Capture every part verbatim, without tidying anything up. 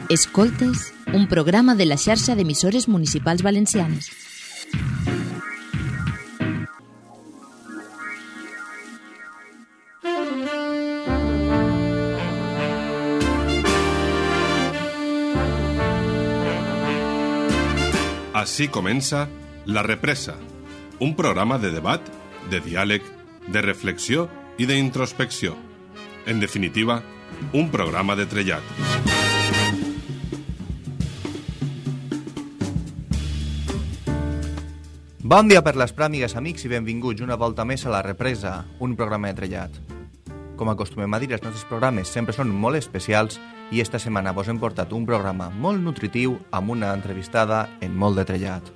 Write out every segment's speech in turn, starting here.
Escoltes, un programa de la xarxa d'emissores municipals valencianes. Així comença La Represa, un programa de debat, de diàleg, de reflexió i d'introspecció. En definitiva, un programa de trellat. Bon dia per les pràmigues, amics, i benvinguts una volta més a La Represa, un programa de trellat. Com acostumem a dir, els nostres programes sempre són molt especials i esta setmana vos hem portat un programa molt nutritiu amb una entrevistada en molt de trellat.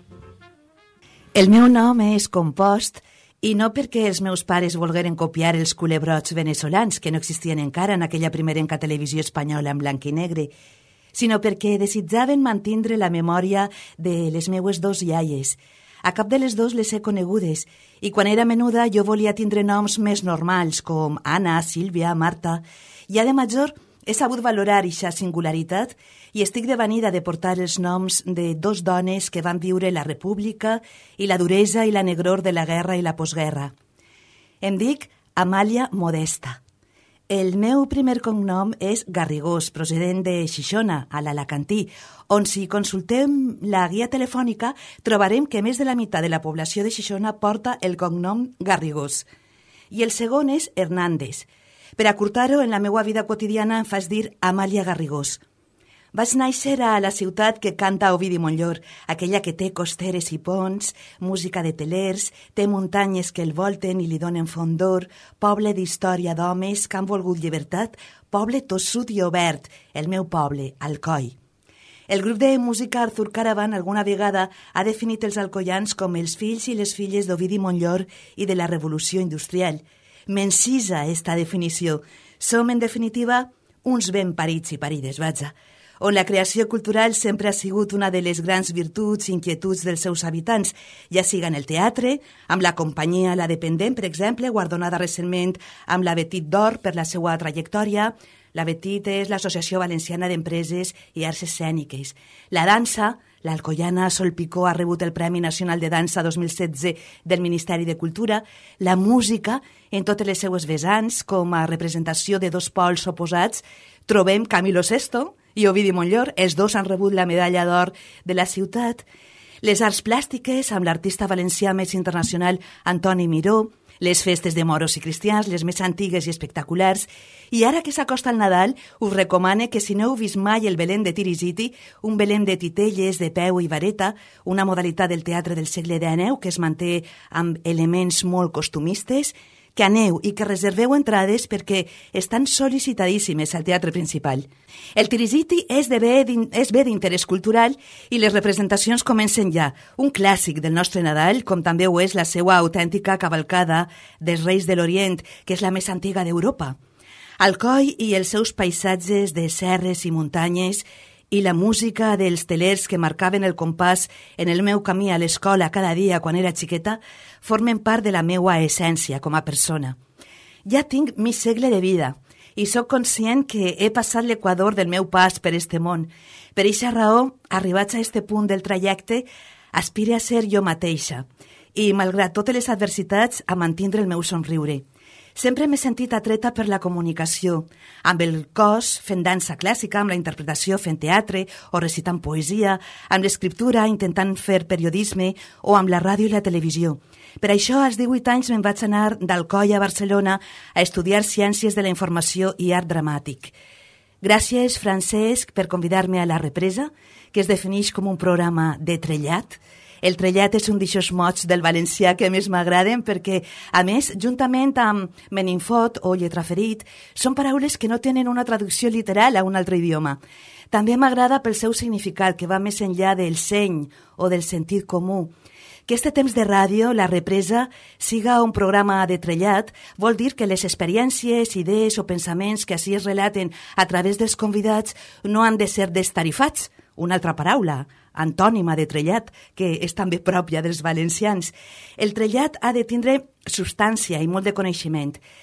El meu nom és Compost i no perquè els meus pares volgueren copiar els culebrots venezolans que no existien encara en aquella primerenca televisió espanyola en blanc i negre, sinó perquè desitjaven mantindre la memòria de les meues dos iaies. A cap de les dos les he conegudes i quan era menuda jo volia tindre noms més normals com Anna, Sílvia, Marta. Ja de major he sabut valorar eixa singularitat i estic devanida de portar els noms de dos dones que van viure la república i la duresa i la negror de la guerra i la postguerra. Em dic Amàlia Modesta. El meu primer cognom és Garrigós, procedent de Xixona, a l'Alacantí, on si consultem la guia telefònica trobarem que més de la meitat de la població de Xixona porta el cognom Garrigós. I el segon és Hernández. Per acurtar-ho, en la meva vida quotidiana em fas dir Amàlia Garrigós. Vaig néixer a la ciutat que canta Ovidi Montllor, aquella que té costeres i ponts, música de telers, té muntanyes que el volten i li donen fondor, poble d'història d'homes que han volgut llibertat, poble tossut i obert, el meu poble, Alcoi. El grup de música Arthur Caravan alguna vegada ha definit els alcoians com els fills i les filles d'Ovidi Montllor i de la Revolució Industrial. M'encisa esta definició. Som, en definitiva, uns ben parits i parides, vaja, on la creació cultural sempre ha sigut una de les grans virtuts i inquietuds dels seus habitants, ja siga en el teatre, amb la companyia La Dependent, per exemple, guardonada recentment amb la Betit d'Or per la seva trajectòria. La Betit és l'Associació Valenciana d'Empreses i Arts Escèniques. La dansa, l'alcoiana Sol Picó ha rebut el Premi Nacional de Dansa dos mil setze del Ministeri de Cultura. La música, en totes les seues vessants, com a representació de dos pols oposats, trobem Camilo Sesto i Ovidi Montllor. Els dos han rebut la medalla d'or de la ciutat. Les arts plàstiques, amb l'artista valencià més internacional Antoni Miró, les festes de moros i cristians, les més antigues i espectaculars. I ara que s'acosta el Nadal, us recomane que si no heu vist mai el Belén de Tirisiti, un Belén de titelles, de peu i vareta, una modalitat del teatre del segle dinou que es manté amb elements molt costumistes, que aneu i que reserveu entrades perquè estan sol·licitadíssimes al teatre principal. El Tirisiti és, de bé, és bé d'interès cultural i les representacions comencen ja. Un clàssic del nostre Nadal, com també ho és la seva autèntica cavalcada dels Reis de l'Orient, que és la més antiga d'Europa. Alcoi i els seus paisatges de serres i muntanyes i la música dels telers que marcaven el compàs en el meu camí a l'escola cada dia quan era xiqueta formen part de la meua essència com a persona. Ja tinc mig segle de vida i sóc conscient que he passat l'equador del meu pas per este món. Per eixa raó, arribats a este punt del trajecte, aspire a ser jo mateixa i, malgrat totes les adversitats, a mantindre el meu somriure. Sempre m'he sentit atreta per la comunicació, amb el cos fent dansa clàssica, amb la interpretació fent teatre o recitant poesia, amb l'escriptura intentant fer periodisme o amb la ràdio i la televisió. Per això, als divuit anys me'n vaig anar d'Alcoi a Barcelona a estudiar Ciències de la Informació i Art Dramàtic. Gràcies, Francesc, per convidar-me a La Represa, que es defineix com un programa de trellat. El trellat és un d'aixòs mots del valencià que més m'agraden perquè, a més, juntament amb meninfot o lletraferit, són paraules que no tenen una traducció literal a un altre idioma. També m'agrada pel seu significat, que va més enllà del seny o del sentit comú. Que este temps de ràdio, La Represa, siga un programa de trellat vol dir que les experiències, idees o pensaments que així es relaten a través dels convidats no han de ser destarifats, una altra paraula, antònima de trellat, que és també pròpia dels valencians. El trellat ha de tindre substància i molt de coneixement.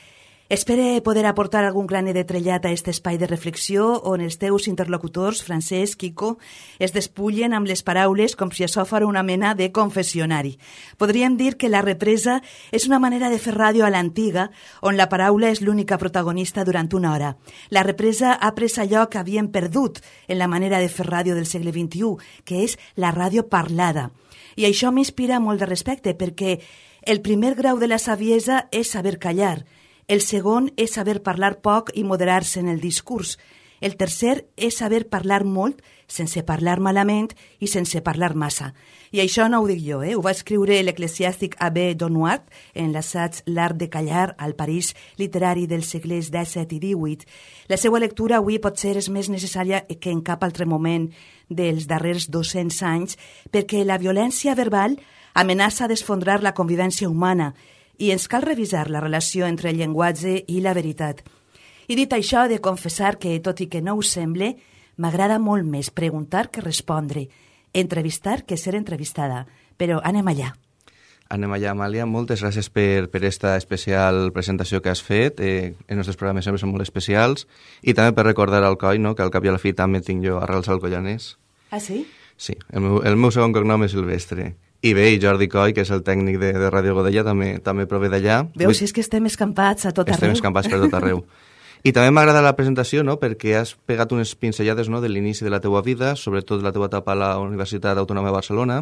Espere poder aportar algun granet de trellat a aquest espai de reflexió on els teus interlocutors, Francesc, Quico, es despullen amb les paraules com si això fos una mena de confessionari. Podríem dir que la represa és una manera de fer ràdio a l'antiga, on la paraula és l'única protagonista durant una hora. La represa ha pres allò que havíem perdut en la manera de fer ràdio del segle vint-i-u, que és la ràdio parlada. I això m'inspira molt de respecte, perquè el primer grau de la saviesa és saber callar. El segon és saber parlar poc i moderar-se en el discurs. El tercer és saber parlar molt sense parlar malament i sense parlar massa. I això no ho dic jo, eh? Ho va escriure l'eclesiàstic Abbé Donuart en l'assaig L'art de callar al París literari dels segles disset i divuit. La seva lectura avui potser és més necessària que en cap altre moment dels darrers dos-cents anys perquè la violència verbal amenaça d'esfondrar la convivència humana i ens cal revisar la relació entre el llenguatge i la veritat. I dit això, he de confessar que, tot i que no ho semble, m'agrada molt més preguntar que respondre, entrevistar que ser entrevistada. Però anem allà. Anem allà, Amàlia. Moltes gràcies per, per esta especial presentació que has fet. Eh, els nostres programes sempre són molt especials. I també per recordar al Coi, no?, que al cap i a la fi també tinc jo arrels alcoianès. Ah, sí? Sí, el meu, el meu segon cognom és Silvestre. I bé, i Jordi Coll, que és el tècnic de, de Ràdio Godella, també també prové d'allà. Veus, és que estem escampats a tot arreu. Estem escampats per tot arreu. I també m'agrada la presentació, no?, perquè has pegat unes pinzellades, no?, de l'inici de la teua vida, sobretot de la teua etapa a la Universitat Autònoma de Barcelona.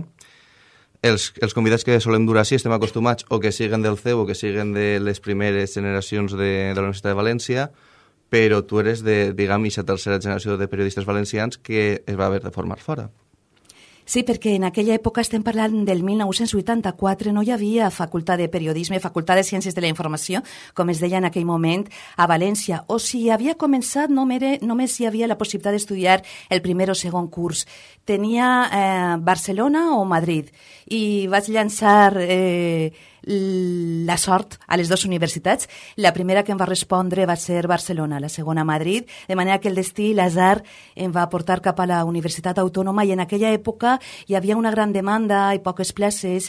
Els, els convidats que solem dur així estem acostumats o que siguen del C E U o que siguen de les primeres generacions de, de la Universitat de València, però tu eres de, diguem, aquesta tercera generació de periodistes valencians que es va haver de formar fora. Sí, perquè en aquella època, estem parlant del mil nou-cents vuitanta-quatre, no hi havia facultat de periodisme, facultat de ciències de la informació, com es deia en aquell moment, a València. O si havia començat, només hi havia la possibilitat d'estudiar el primer o segon curs. Tenia eh, Barcelona o Madrid. I vaig llançar eh, la sort a les dues universitats. La primera que em va respondre va ser Barcelona, la segona Madrid, de manera que el destí, l'azar, em va portar cap a la Universitat Autònoma i en aquella època hi havia una gran demanda i poques places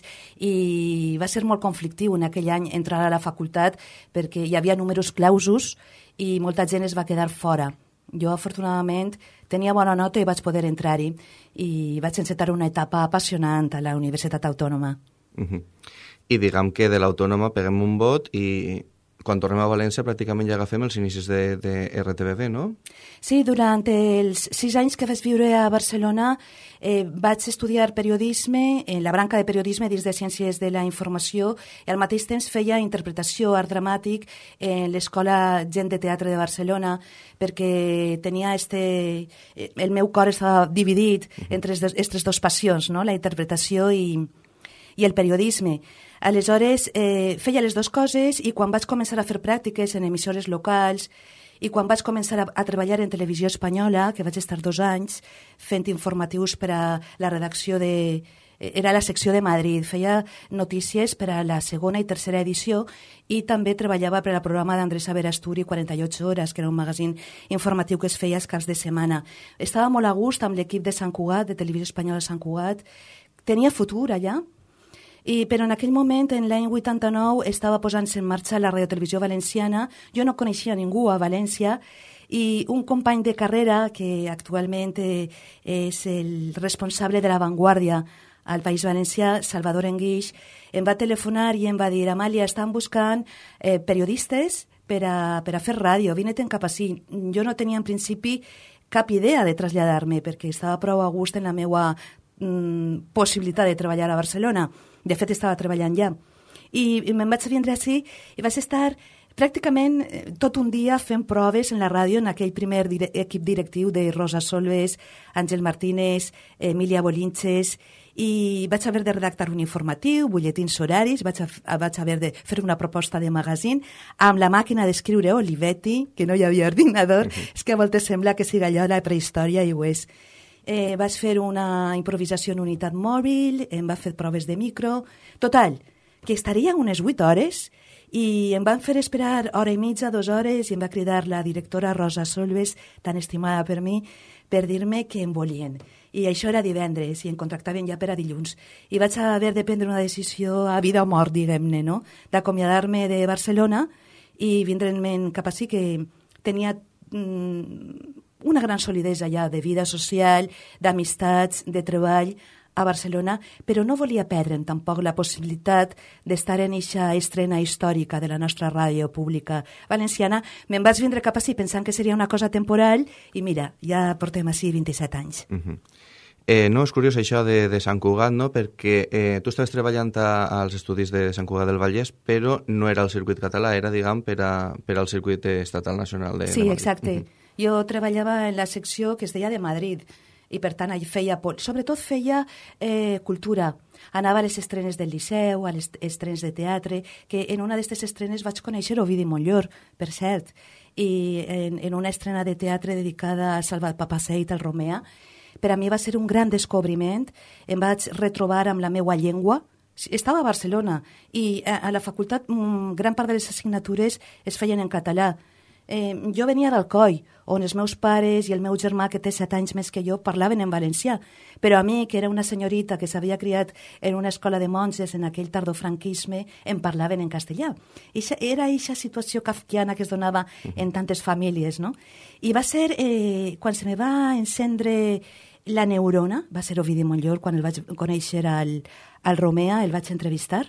i va ser molt conflictiu en aquell any entrar a la facultat perquè hi havia números clausos i molta gent es va quedar fora. Jo, afortunadament, tenia bona nota i vaig poder entrar-hi i vaig encetar una etapa apassionant a la Universitat Autònoma. Uh-huh. I diguem que de l'Autònoma peguem un vot i quan tornem a València pràcticament ja agafem els inicis de, de R T V B, no? Sí, durant els sis anys que vaig viure a Barcelona eh, vaig estudiar periodisme, en la branca de periodisme dins de Ciències de la Informació i al mateix temps feia interpretació, art dramàtic en l'Escola Gent de Teatre de Barcelona perquè tenia este... el meu cor estava dividit entre aquestes dues passions, no? La interpretació i, i el periodisme. Aleshores, eh, feia les dues coses i quan vaig començar a fer pràctiques en emissores locals i quan vaig començar a, a treballar en televisió espanyola, que vaig estar dos anys fent informatius per a la redacció de... Era la secció de Madrid, feia notícies per a la segona i tercera edició i també treballava per al programa d'Andrés Averasturi quaranta-ocho hores, que era un magazín informatiu que es feia els caps de setmana. Estava molt a gust amb l'equip de Sant Cugat, de Televisió Espanyola de Sant Cugat. Tenia futur allà. I, però en aquell moment, en l'any vuitanta-nou, estava posant-se en marxa la radiotelevisió valenciana. Jo no coneixia ningú a València i un company de carrera, que actualment eh, és el responsable de La Vanguardia al País Valencià, Salvador Enguix, em va telefonar i em va dir: Amàlia, estan buscant eh, periodistes per a, per a fer ràdio, vine-te'n cap ací. Jo no tenia en principi cap idea de traslladar-me perquè estava prou a gust en la meva mm, possibilitat de treballar a Barcelona. De fet, estava treballant ja. I, i me'n vaig vindre així i vaig estar pràcticament tot un dia fent proves en la ràdio en aquell primer dire- equip directiu de Rosa Solves, Àngel Martínez, Emilia Bolinches, i vaig haver de redactar un informatiu, butlletins horaris, vaig, a, vaig haver de fer una proposta de magazín amb la màquina d'escriure Olivetti, que no hi havia ordinador. Uh-huh. És que a voltes sembla que siga allò la prehistòria i ho és. Eh, vaig fer una improvisació en unitat mòbil, em va fer proves de micro... Total, que estaria unes vuit hores i em van fer esperar hora i mitja, dues hores, i em va cridar la directora Rosa Solves, tan estimada per mi, per dir-me que em volien. I això era divendres i em contractaven ja per a dilluns. I vaig haver de prendre una decisió a vida o mort, diguem-ne, no? D'acomiadar-me de Barcelona i vindre'm cap així que tenia mm, una gran solidesa ja de vida social, d'amistats, de treball a Barcelona, però no volia perdre'n tampoc la possibilitat d'estar en eixa estrena històrica de la nostra ràdio pública valenciana. Me'n vaig vindre cap així pensant que seria una cosa temporal i mira, ja portem així vint-i-set anys. Uh-huh. Eh, no, és curiós això de, de Sant Cugat, no? Perquè eh, tu estaves treballant a, als estudis de Sant Cugat del Vallès, però no era el circuit català, era, diguem, per, a, per al circuit estatal nacional de, sí, de Madrid. Sí, exacte. Uh-huh. Jo treballava en la secció que es deia de Madrid, i per tant feia, sobretot feia eh, cultura. Anava a les estrenes del Liceu, a les estrenes de teatre, que en una d'aquestes estrenes vaig conèixer Ovidi Montllor, per cert, i en, en una estrena de teatre dedicada a Salvat Papaseit, al Romea. Per a mi va ser un gran descobriment, em vaig retrobar amb la meua llengua. Estava a Barcelona i a, a la facultat gran part de les assignatures es feien en català. Eh, jo venia d'Alcoi, on els meus pares i el meu germà, que té set anys més que jo, parlaven en valencià. Però a mi, que era una senyorita que s'havia criat en una escola de monges en aquell tardofranquisme, em parlaven en castellà. Ixa, era aquesta situació kafkiana que es donava en tantes famílies, no? I va ser, eh, quan se me va encendre la neurona, va ser Ovidi Montllor, quan el vaig conèixer al, al Romea, el vaig entrevistar,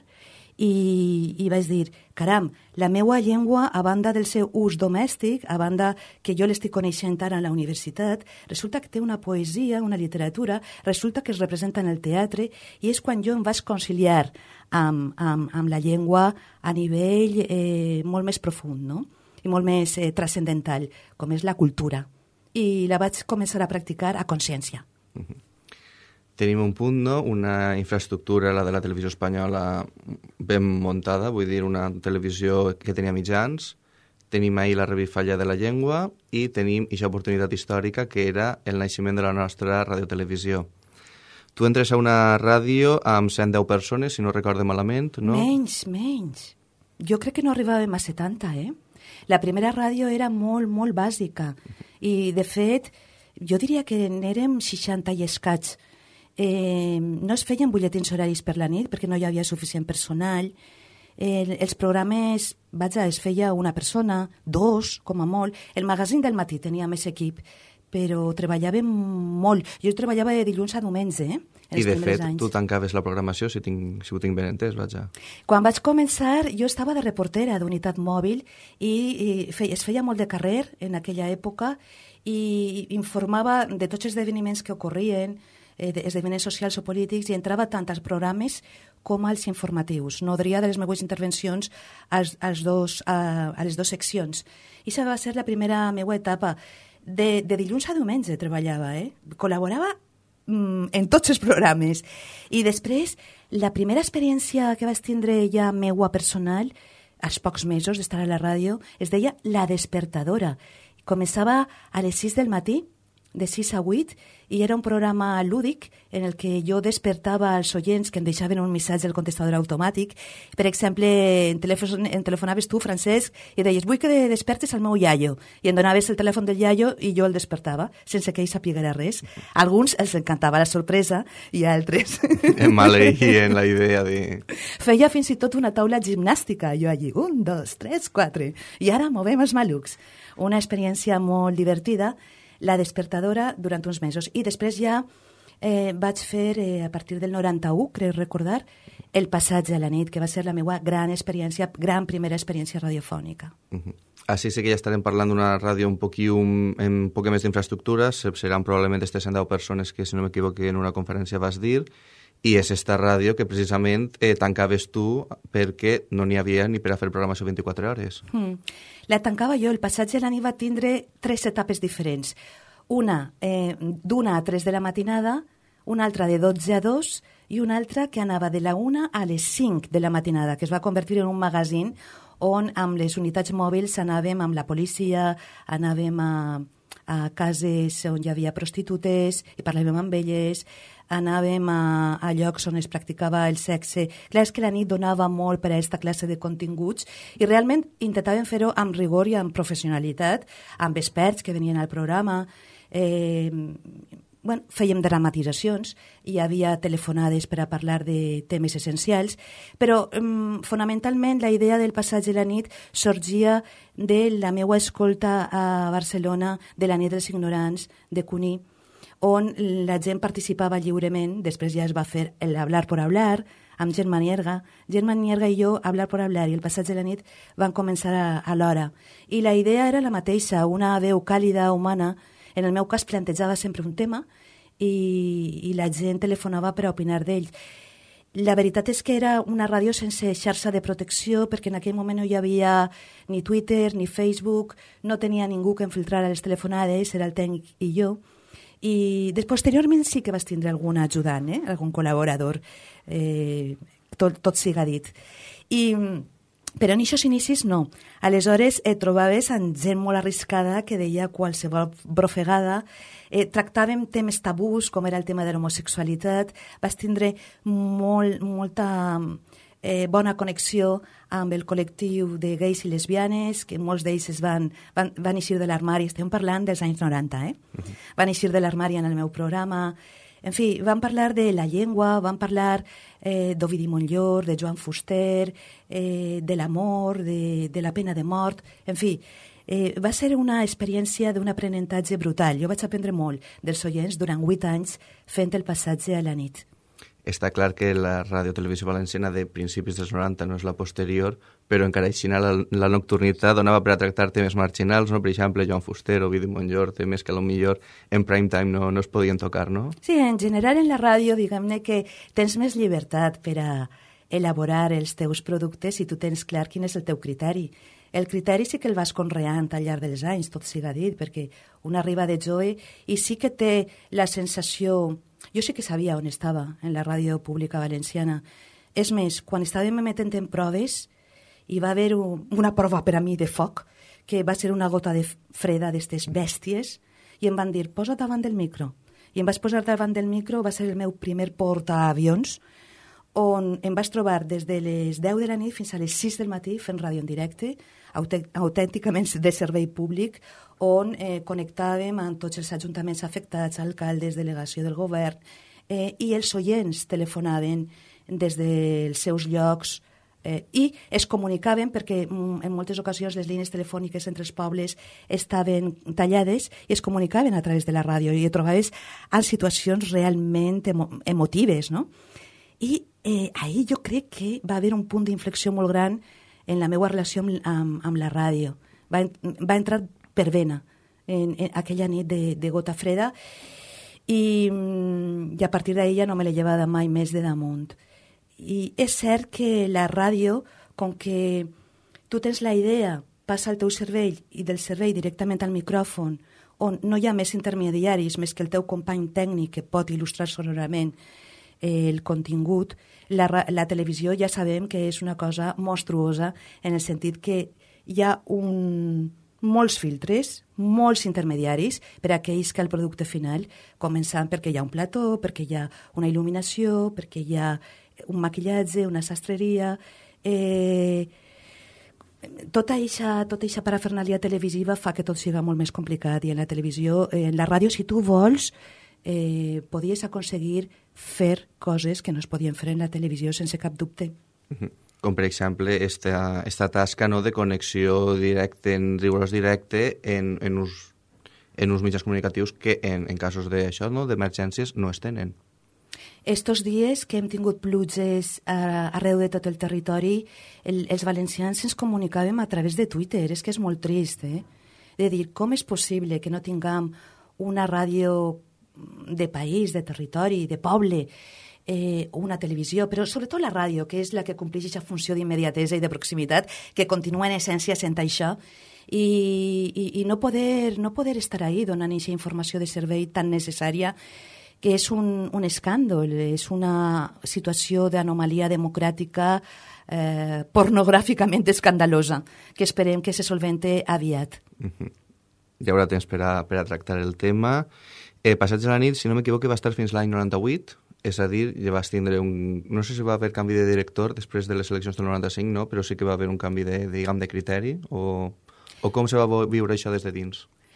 I, i vaig dir, caram, la meua llengua, a banda del seu ús domèstic, a banda que jo l'estic coneixent ara a la universitat, resulta que té una poesia, una literatura, resulta que es representa en el teatre, i és quan jo em vaig conciliar amb, amb, amb la llengua a nivell eh, molt més profund, no? I molt més eh, transcendental, com és la cultura. I la vaig començar a practicar a consciència. Mm-hmm. Tenim un punt, no? Una infraestructura, la de la televisió espanyola, ben muntada, vull dir, una televisió que tenia mitjans, tenim ahir la revifalla de la llengua i tenim aquesta oportunitat històrica que era el naixement de la nostra radiotelevisió. Tu entres a una ràdio amb cent deu persones, si no recorde malament, no? Menys, menys. Jo crec que no arribàvem a setanta, eh? La primera ràdio era molt, molt bàsica. I, de fet, jo diria que n'érem seixanta i escaig. Eh, no es feien butlletins horaris per la nit perquè no hi havia suficient personal. Eh, els programes, vaja, es feia una persona, dos, com a molt. El magazín del matí tenia més equip, però treballàvem molt. Jo treballava de dilluns a diumenge, eh? I, de fet, anys. Tu tancaves la programació, si, tinc, si ho tinc ben entès, vaja. Quan vaig començar, jo estava de reportera d'unitat mòbil i, i fe, es feia molt de carrer en aquella època i informava de tots els esdeveniments que ocorrien, eh, esdeveniments socials o polítics, i entrava tant als programes com als informatius. Nodria de les meves intervencions als, als dos, a, a les dues seccions. I això va ser la primera meva etapa. De, de dilluns a diumenge treballava, eh? Col·laborava mm, en tots els programes. I després, la primera experiència que vaig tindre ja meua personal, als pocs mesos d'estar a la ràdio, es deia La Despertadora. Començava a les sis del matí, de sis a vuit, i era un programa lúdic en el que jo despertava als oients que em deixaven un missatge al contestador automàtic. Per exemple, en, telefon, en telefonaves tu, Francesc, i deies, vull que despertes el meu iaio. I em donaves el telèfon del iaio i jo el despertava, sense que ell sapiguera res. A alguns els encantava la sorpresa i a altres... Em maleïen la idea de... Feia fins i tot una taula gimnàstica, jo allí, un, dos, tres, quatre, i ara movem els malucs. Una experiència molt divertida, La Despertadora, durant uns mesos. I després ja eh, vaig fer, eh, a partir del noranta-u, crec recordar, El passatge a la nit, que va ser la meva gran experiència, gran primera experiència radiofònica. Uh-huh. Així sí que ja estarem parlant d'una ràdio un poquiu, amb un poc més d'infraestructures, seran probablement aquestes cent deu persones que, si no m'equivoco, en una conferència vas dir, i és esta ràdio que precisament eh, tancaves tu perquè no n'hi havia ni per a fer programació vint-i-quatre hores. Mm. La tancava jo. El passatge a la nit va tindre tres etapes diferents. Una eh, d'una a tres de la matinada, una altra de dotze a dos i una altra que anava de la una a les cinc de la matinada, que es va convertir en un magazín on amb les unitats mòbils anàvem amb la policia, anàvem a, a cases on hi havia prostitutes i parlàvem amb elles, anàvem a, a llocs on es practicava el sexe. Clar, és que la nit donava molt per a aquesta classe de continguts i realment intentàvem fer-ho amb rigor i amb professionalitat, amb experts que venien al programa. Eh, bueno, fèiem dramatitzacions, hi havia telefonades per a parlar de temes essencials, però um, fonamentalment la idea del Passatge de la nit sorgia de la meva escolta a Barcelona de la nit dels ignorants, de Cuní, on la gent participava lliurement, després ja es va fer el Hablar por Hablar, amb Germán Nierga. Germán Nierga i jo, Hablar por Hablar i el Passatge de la nit, van començar a, a l'hora. I la idea era la mateixa, una veu càlida, humana. En el meu cas plantejava sempre un tema i, i la gent telefonava per a opinar d'ell. La veritat és que era una ràdio sense xarxa de protecció, perquè en aquell moment no hi havia ni Twitter ni Facebook, no tenia ningú que em filtrara les telefonades, era el tècnic i jo. I després, posteriorment sí que vas tindre algun ajudant, eh? Algun col·laborador, eh, tot, tot siga dit. I, però en aquests inicis no. Aleshores et trobaves amb gent molt arriscada que deia qualsevol brofegada. Eh, tractàvem temes tabús, com era el tema de l'homosexualitat. Vas tindre molt, molta eh, bona connexió amb el col·lectiu de gais i lesbianes, que molts d'ells es van, van, van eixir de l'armari. Estem parlant dels anys noranta, eh? Uh-huh. Van eixir de l'armari en el meu programa. En fi, van parlar de la llengua, van parlar eh, d'Ovidi Montllor, de Joan Fuster, eh, de l'amor, de, de la pena de mort. En fi, eh, va ser una experiència d'un aprenentatge brutal. Jo vaig aprendre molt dels oients durant vuit anys fent el Passatge a la nit. Està clar que la ràdio-televisió valenciana de principis dels noranta no és la posterior, però encara així la, la nocturnitat donava per a tractar temes marginals, no? Per exemple, Joan Fuster o Ovidi Montllor, temes que potser en prime time no, no es podien tocar, no? Sí, en general en la ràdio, diguem-ne que tens més llibertat per a elaborar els teus productes i tu tens clar quin és el teu criteri. El criteri sí que el vas conreant al llarg dels anys, tot siga dit, perquè un arriba de jove i sí que té la sensació... Jo sí que sabia on estava, en la ràdio pública valenciana. És més, quan estàvem emetent en proves, hi va haver un, una prova per a mi de foc, que va ser una gota de freda d'estes bèsties, i em van dir, posa't davant del micro. I em vaig posar davant del micro, va ser el meu primer portaavions, on em vaig trobar des de les deu de la nit fins a les sis del matí fent ràdio en directe, autènticament de servei públic, on eh, connectàvem amb tots els ajuntaments afectats, alcaldes, delegació del govern, eh, i els oients telefonaven des dels seus llocs eh, i es comunicaven perquè mm, en moltes ocasions les línies telefòniques entre els pobles estaven tallades i es comunicaven a través de la ràdio i et trobaves en situacions realment emo emotives, no? I eh, ahir jo crec que va haver un punt d'inflexió molt gran en la meva relació amb, amb, amb la ràdio. Va, va entrar per vena en, en aquella nit de, de gota freda i, i a partir d'ahir no me l'he llevada mai més de damunt. I és cert que la ràdio, com que tu tens la idea, passa al teu cervell i del cervell directament al micròfon, on no hi ha més intermediaris més que el teu company tècnic que pot il·lustrar sonorament el contingut, la, la televisió ja sabem que és una cosa monstruosa en el sentit que hi ha un, molts filtres, molts intermediaris per a aquells que el producte final, començant perquè hi ha un plató, perquè hi ha una il·luminació, perquè hi ha un maquillatge, una sastreria... Eh, tota eixa, tota eixa parafernàlia televisiva fa que tot siga molt més complicat i en la televisió, eh, en la ràdio, si tu vols, eh, podies aconseguir fer coses que no es podien fer en la televisió sense cap dubte. Uh-huh. Com per exemple esta, esta tasca, no, de connexió directe, en rigorós directe en, en, uns, en uns mitjans comunicatius que en, en casos d'això, no, d'emergències, no es tenen. Estos dies que hem tingut pluges a, arreu de tot el territori, el, els valencians ens comunicàvem a través de Twitter. És que és molt trist, eh? De dir, com és possible que no tinguem una ràdio de país, de territori, de poble, eh, una televisió, però sobretot la ràdio, que és la que compleix aquesta funció d'immediatesa i de proximitat, que continua en essència sent això, i, i, i no, poder, no poder estar ahí donant aquesta informació de servei tan necessària, que és un, un escàndol, és una situació d'anomalia democràtica eh, pornogràficament escandalosa, que esperem que se solvente aviat. Uh-huh. Hi haurà temps per a, per a tractar el tema. Eh, Passatge a la nit, si no m'equivoco, va estar fins l'any noranta-vuit, és a dir, ja vas tindre un... No sé si va haver canvi de director després de les eleccions del noranta-cinc, no? Però sí que va haver un canvi de, de, diguem, de criteri, o, o com se va viure això des de dins?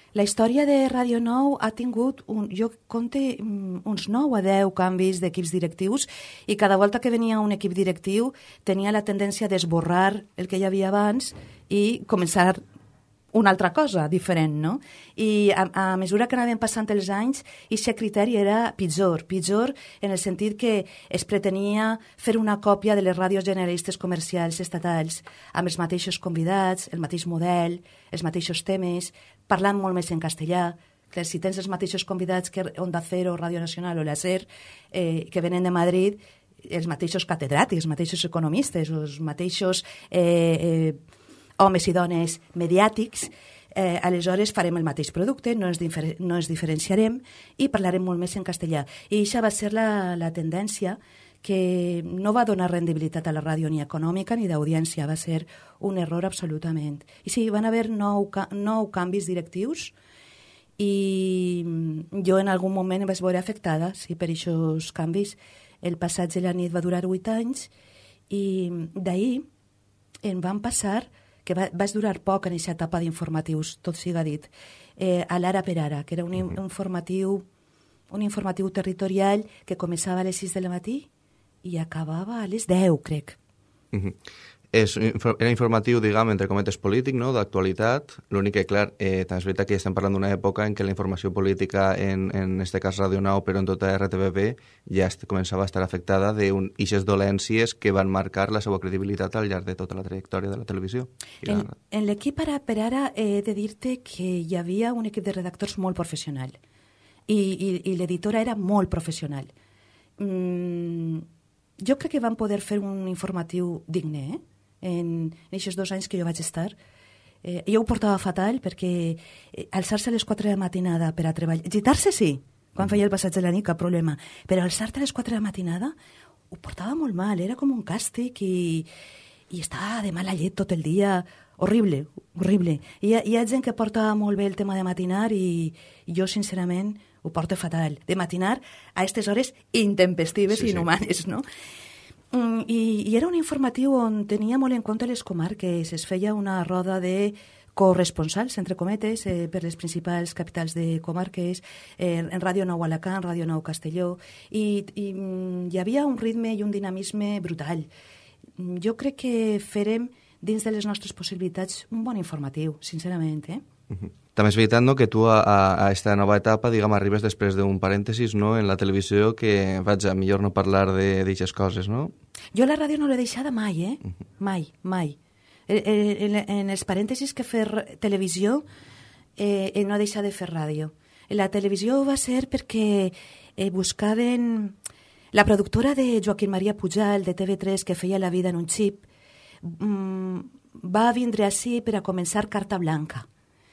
La història de Ràdio Nou ha tingut, un, jo compte, uns nou a deu canvis d'equips directius i cada volta que venia un equip directiu tenia la tendència d'esborrar el que hi havia abans i començar una altra cosa diferent, no? I a, a mesura que anaven passant els anys, aquest criteri era pitjor, pitjor en el sentit que es pretenia fer una còpia de les ràdios generalistes comercials estatals, amb els mateixos convidats, el mateix model, els mateixos temes, parlant molt més en castellà. Clar, si tens els mateixos convidats que Onda Cero, Ràdio Nacional o la SER, eh, que venen de Madrid, els mateixos catedràtics, els mateixos economistes, els mateixos eh, eh, homes i dones mediàtics, eh, aleshores farem el mateix producte, no ens, difer no ens diferenciarem i parlarem molt més en castellà. I això va ser la, la tendència que no va donar rendibilitat a la ràdio ni econòmica ni d'audiència, va ser un error absolutament. I sí, van haver nou, ca nou canvis directius i jo en algun moment em vaig veure afectada sí, per aquests canvis. El passatge de la nit va durar vuit anys i d'ahir en van passar que va, vaig durar poc en aquesta etapa d'informatius, tot siga dit, eh, a l'Ara per Ara, que era un, un, informatiu, un informatiu territorial que començava a les sis del matí i acabava a les deu, crec. Uh-huh. És, era informatiu, diguem, entre cometes polític, no?, d'actualitat. L'únic que, clar, eh, també és veritat que estem parlant d'una època en què la informació política, en, en este cas Ràdio Nou, però en tota R T B B, ja est, començava a estar afectada d'ixes dolències que van marcar la seva credibilitat al llarg de tota la trajectòria de la televisió. En, la... en l'equip Ara per Ara he de dir-te que hi havia un equip de redactors molt professional i, i, i l'editora era molt professional. Mm, jo crec que van poder fer un informatiu digne, eh? en aquests dos anys que jo vaig estar. Eh, jo ho portava fatal perquè eh, alçar-se a les quatre de la matinada per a treballar... Gitar-se sí, quan feia el passatge de la nit, cap problema. Però alçar-te a les quatre de la matinada ho portava molt mal, era com un càstig i, i estava de mala llet tot el dia. Horrible, horrible. I hi ha, hi ha gent que porta molt bé el tema de matinar i, i jo, sincerament, ho porto fatal. De matinar a aquestes hores intempestives sí, i inhumanes, sí. no? Mm, i, i era un informatiu on tenia molt en compte les comarques, es feia una roda de corresponsals, entre cometes, eh, per les principals capitals de comarques, eh, en Ràdio Nou Alacant, Ràdio Nou Castelló, i, i mm, hi havia un ritme i un dinamisme brutal. Jo crec que farem, dins de les nostres possibilitats, un bon informatiu, sincerament, eh? Uh-huh. També és veritat, no?, que tu a, a esta nova etapa, diguem, arribes després d'un parèntesis, no?, en la televisió, que, vaja, millor no parlar d'aixes coses, no? Jo la ràdio no l'he deixada mai, eh? Uh-huh. Mai, mai. En, en els parèntesis que fer televisió, eh, no he deixat de fer ràdio. La televisió va ser perquè eh, buscaven... La productora de Joaquim Maria Pujal, de T V tres, que feia La vida en un xip, mmm, va vindre així per a començar Carta Blanca.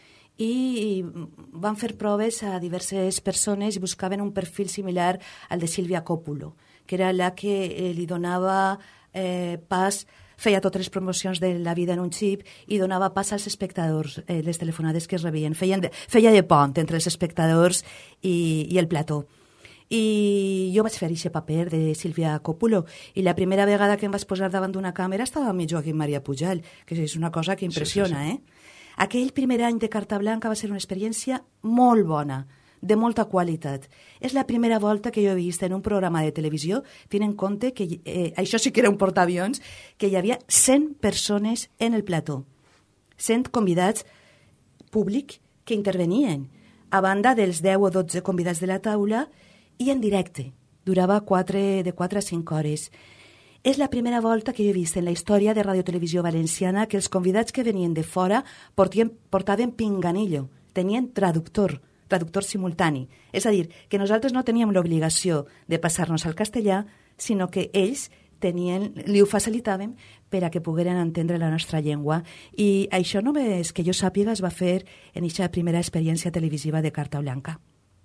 I van fer proves a diverses persones i buscaven un perfil similar al de Sílvia Coppola, que era la que eh, li donava eh, pas, feia totes les promocions de La vida en un xip i donava pas als espectadors, eh, les telefonades que es rebien. Feien de, feia de pont entre els espectadors i, i el plató. I jo vaig fer aquest paper de Sílvia Coppola i la primera vegada que em vaig posar davant d'una càmera estava amb Joaquim Maria Pujal, que és una cosa que impressiona, sí, sí, sí. eh? Aquell primer any de Carta Blanca va ser una experiència molt bona, de molta qualitat. És la primera volta que jo he vist en un programa de televisió, tenint en compte que, eh, això sí que era un portaavions, que hi havia cent persones en el plató, cent convidats públic que intervenien, a banda dels deu o dotze convidats de la taula i en directe. Durava quatre, de quatre a cinc hores. És la primera volta que jo he vist en la història de Radio Televisió Valenciana que els convidats que venien de fora portien, portaven pinganillo, tenien traductor, traductor simultani. És a dir, que nosaltres no teníem l'obligació de passar-nos al castellà, sinó que ells tenien, li ho facilitàvem per a que pogueren entendre la nostra llengua. I això només que jo sàpiga es va fer en aquesta primera experiència televisiva de Carta Blanca.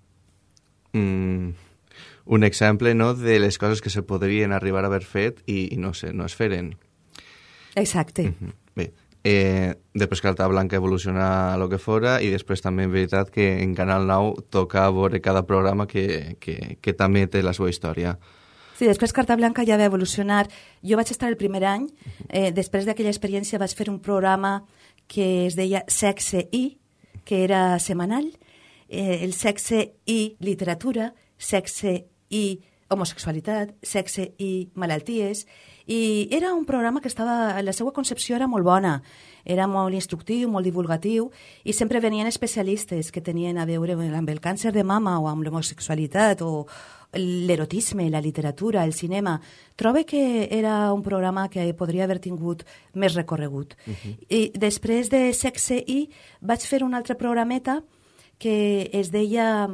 Mm... un exemple, no?, de les coses que se podrien arribar a haver fet i, i no sé, no es feren. Exacte. Uh-huh. Bé, eh, després Carta Blanca evolucionar a lo que fora i després també en veritat que en Canal nou toca veure cada programa que, que, que també té la seva història. Sí, després Carta Blanca ja va evolucionar. Jo vaig estar el primer any, eh, després d'aquella experiència vaig fer un programa que es deia Sexe I, que era setmanal, eh, el sexe i literatura, sexe i homosexualitat, sexe i malalties, i era un programa que estava, la seva concepció era molt bona, era molt instructiu, molt divulgatiu, i sempre venien especialistes que tenien a veure amb el càncer de mama o amb l'homosexualitat o l'erotisme, la literatura, el cinema. Trobo que era un programa que podria haver tingut més recorregut. Uh-huh. I després de Sexe I vaig fer un altre programeta que es deia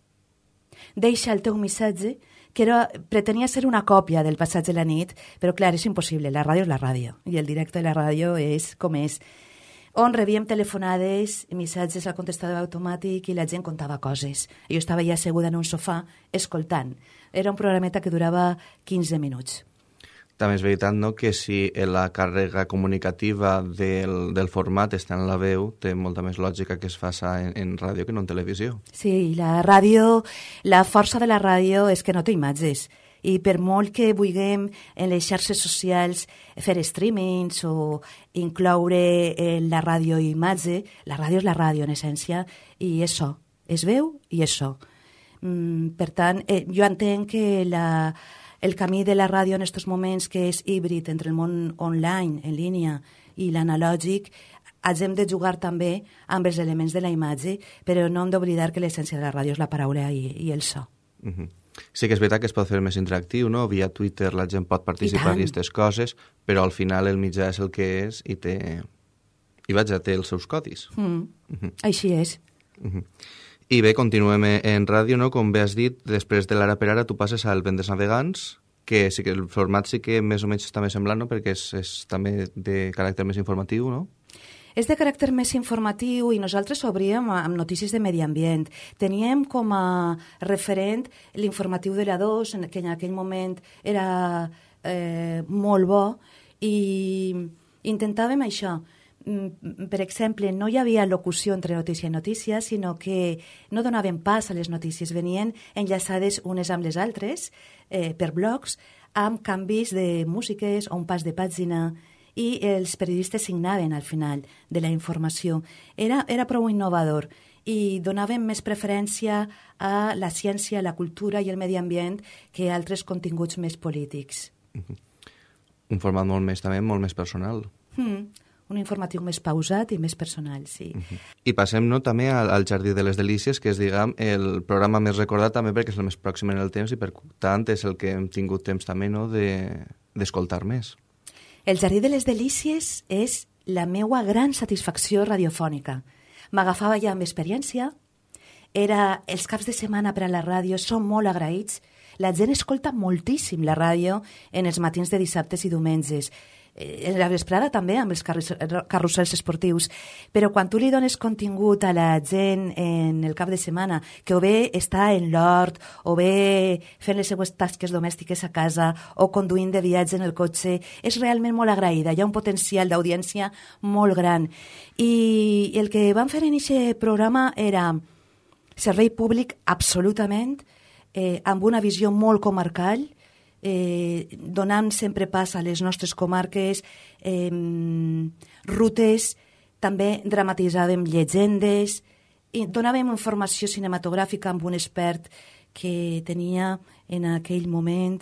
Deixa el teu missatge, que era, pretenia ser una còpia del Passatge de la nit, però clar, és impossible, la ràdio és la ràdio, i el directe de la ràdio és com és, on rebíem telefonades, missatges al contestador automàtic i la gent contava coses. Jo estava ja asseguda en un sofà escoltant. Era un programeta que durava quinze minuts. També és veritat, no?, que si la càrrega comunicativa del, del format està en la veu, té molta més lògica que es faça en, en ràdio que no en televisió. Sí, la ràdio, la força de la ràdio és que no té imatges. I per molt que vulguem en les xarxes socials fer streamings o incloure en la ràdio i imatge, la ràdio és la ràdio en essència i és so, és veu i és so. Mm, per tant, eh, jo entenc que la... el camí de la ràdio en aquests moments, que és híbrid entre el món online, en línia, i l'analògic, hem de jugar també amb els elements de la imatge, però no hem d'oblidar que l'essència de la ràdio és la paraula i, i el so. Uh-huh. Sí que és veritat que es pot fer més interactiu, no? Via Twitter la gent pot participar en aquestes coses, però al final el mitjà és el que és i té... i vaja, té els seus codis. Mm. Uh-huh. Així és. Uh-huh. I bé, continuem en ràdio, no? Com bé has dit, després de l'Ara per Ara tu passes al Vendes Navegants, que sí que el format sí que més o menys està més semblant, no? Perquè és, és també de caràcter més informatiu, no? És de caràcter més informatiu i nosaltres obríem amb notícies de medi ambient. Teníem com a referent l'informatiu de la dos, que en aquell moment era eh, molt bo, i intentàvem això. Per exemple, no hi havia locució entre notícia i notícia, sinó que no donaven pas a les notícies, venien enllaçades unes amb les altres eh, per blocs, amb canvis de músiques o un pas de pàgina, i els periodistes signaven al final de la informació. Era, era prou innovador i donaven més preferència a la ciència, la cultura i el medi ambient que a altres continguts més polítics. Uh-huh. Un format molt més, també, molt més personal. Mm. Un informatiu més pausat i més personal, sí. Uh-huh. I passem, no, també al, al Jardí de les Delícies, que és, diguem, el programa més recordat també perquè és el més pròxim en el temps i per tant és el que hem tingut temps també, no, de, d'escoltar més. El Jardí de les Delícies és la meua gran satisfacció radiofònica. M'agafava ja amb experiència, era els caps de setmana per a la ràdio, som molt agraïts, la gent escolta moltíssim la ràdio en els matins de dissabtes i diumenges, en la vesprada també amb els carrusels esportius, però quan tu li dones contingut a la gent en el cap de setmana, que o bé està en l'hort, o bé fent les seues tasques domèstiques a casa, o conduint de viatge en el cotxe, és realment molt agraïda, hi ha un potencial d'audiència molt gran. I el que vam fer en aquest programa era servei públic absolutament, eh, amb una visió molt comarcal, Eh, donant sempre pas a les nostres comarques, eh, rutes, també dramatitzàvem llegendes, i donàvem informació cinematogràfica amb un expert que tenia en aquell moment,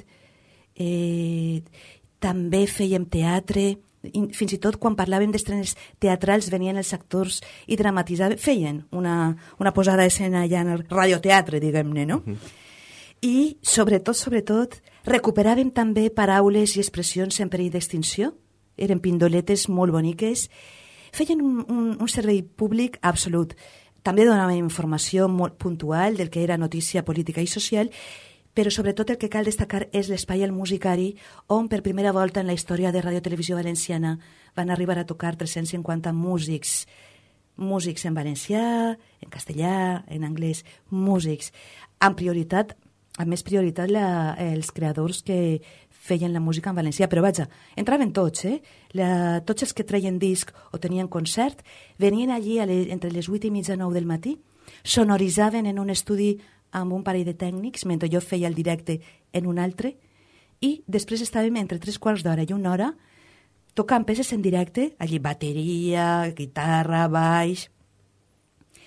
eh, també fèiem teatre, fins i tot quan parlàvem d'estrenes teatrals venien els actors i dramatitzaven, feien una, una posada d'escena ja en el radioteatre, diguem-ne, no? Uh-huh. I, sobretot, sobretot, recuperàvem també paraules i expressions en perill d'extinció. Eren pindoletes molt boniques. Feien un, un, un servei públic absolut. També donàvem informació molt puntual del que era notícia política i social, però sobretot el que cal destacar és l'espai al musicari, on per primera volta en la història de Ràdio Televisió Valenciana van arribar a tocar tres-cents cinquanta músics. Músics en valencià, en castellà, en anglès, músics. Amb prioritat a més prioritat la, els creadors que feien la música en valencià, però vaja, entraven tots, eh? La, tots els que treien disc o tenien concert, venien allí a les, entre les vuit i mitja nou del matí, sonoritzaven en un estudi amb un parell de tècnics, mentre jo feia el directe en un altre, i després estàvem entre tres quarts d'hora i una hora tocant peces en directe, allí bateria, guitarra, baix,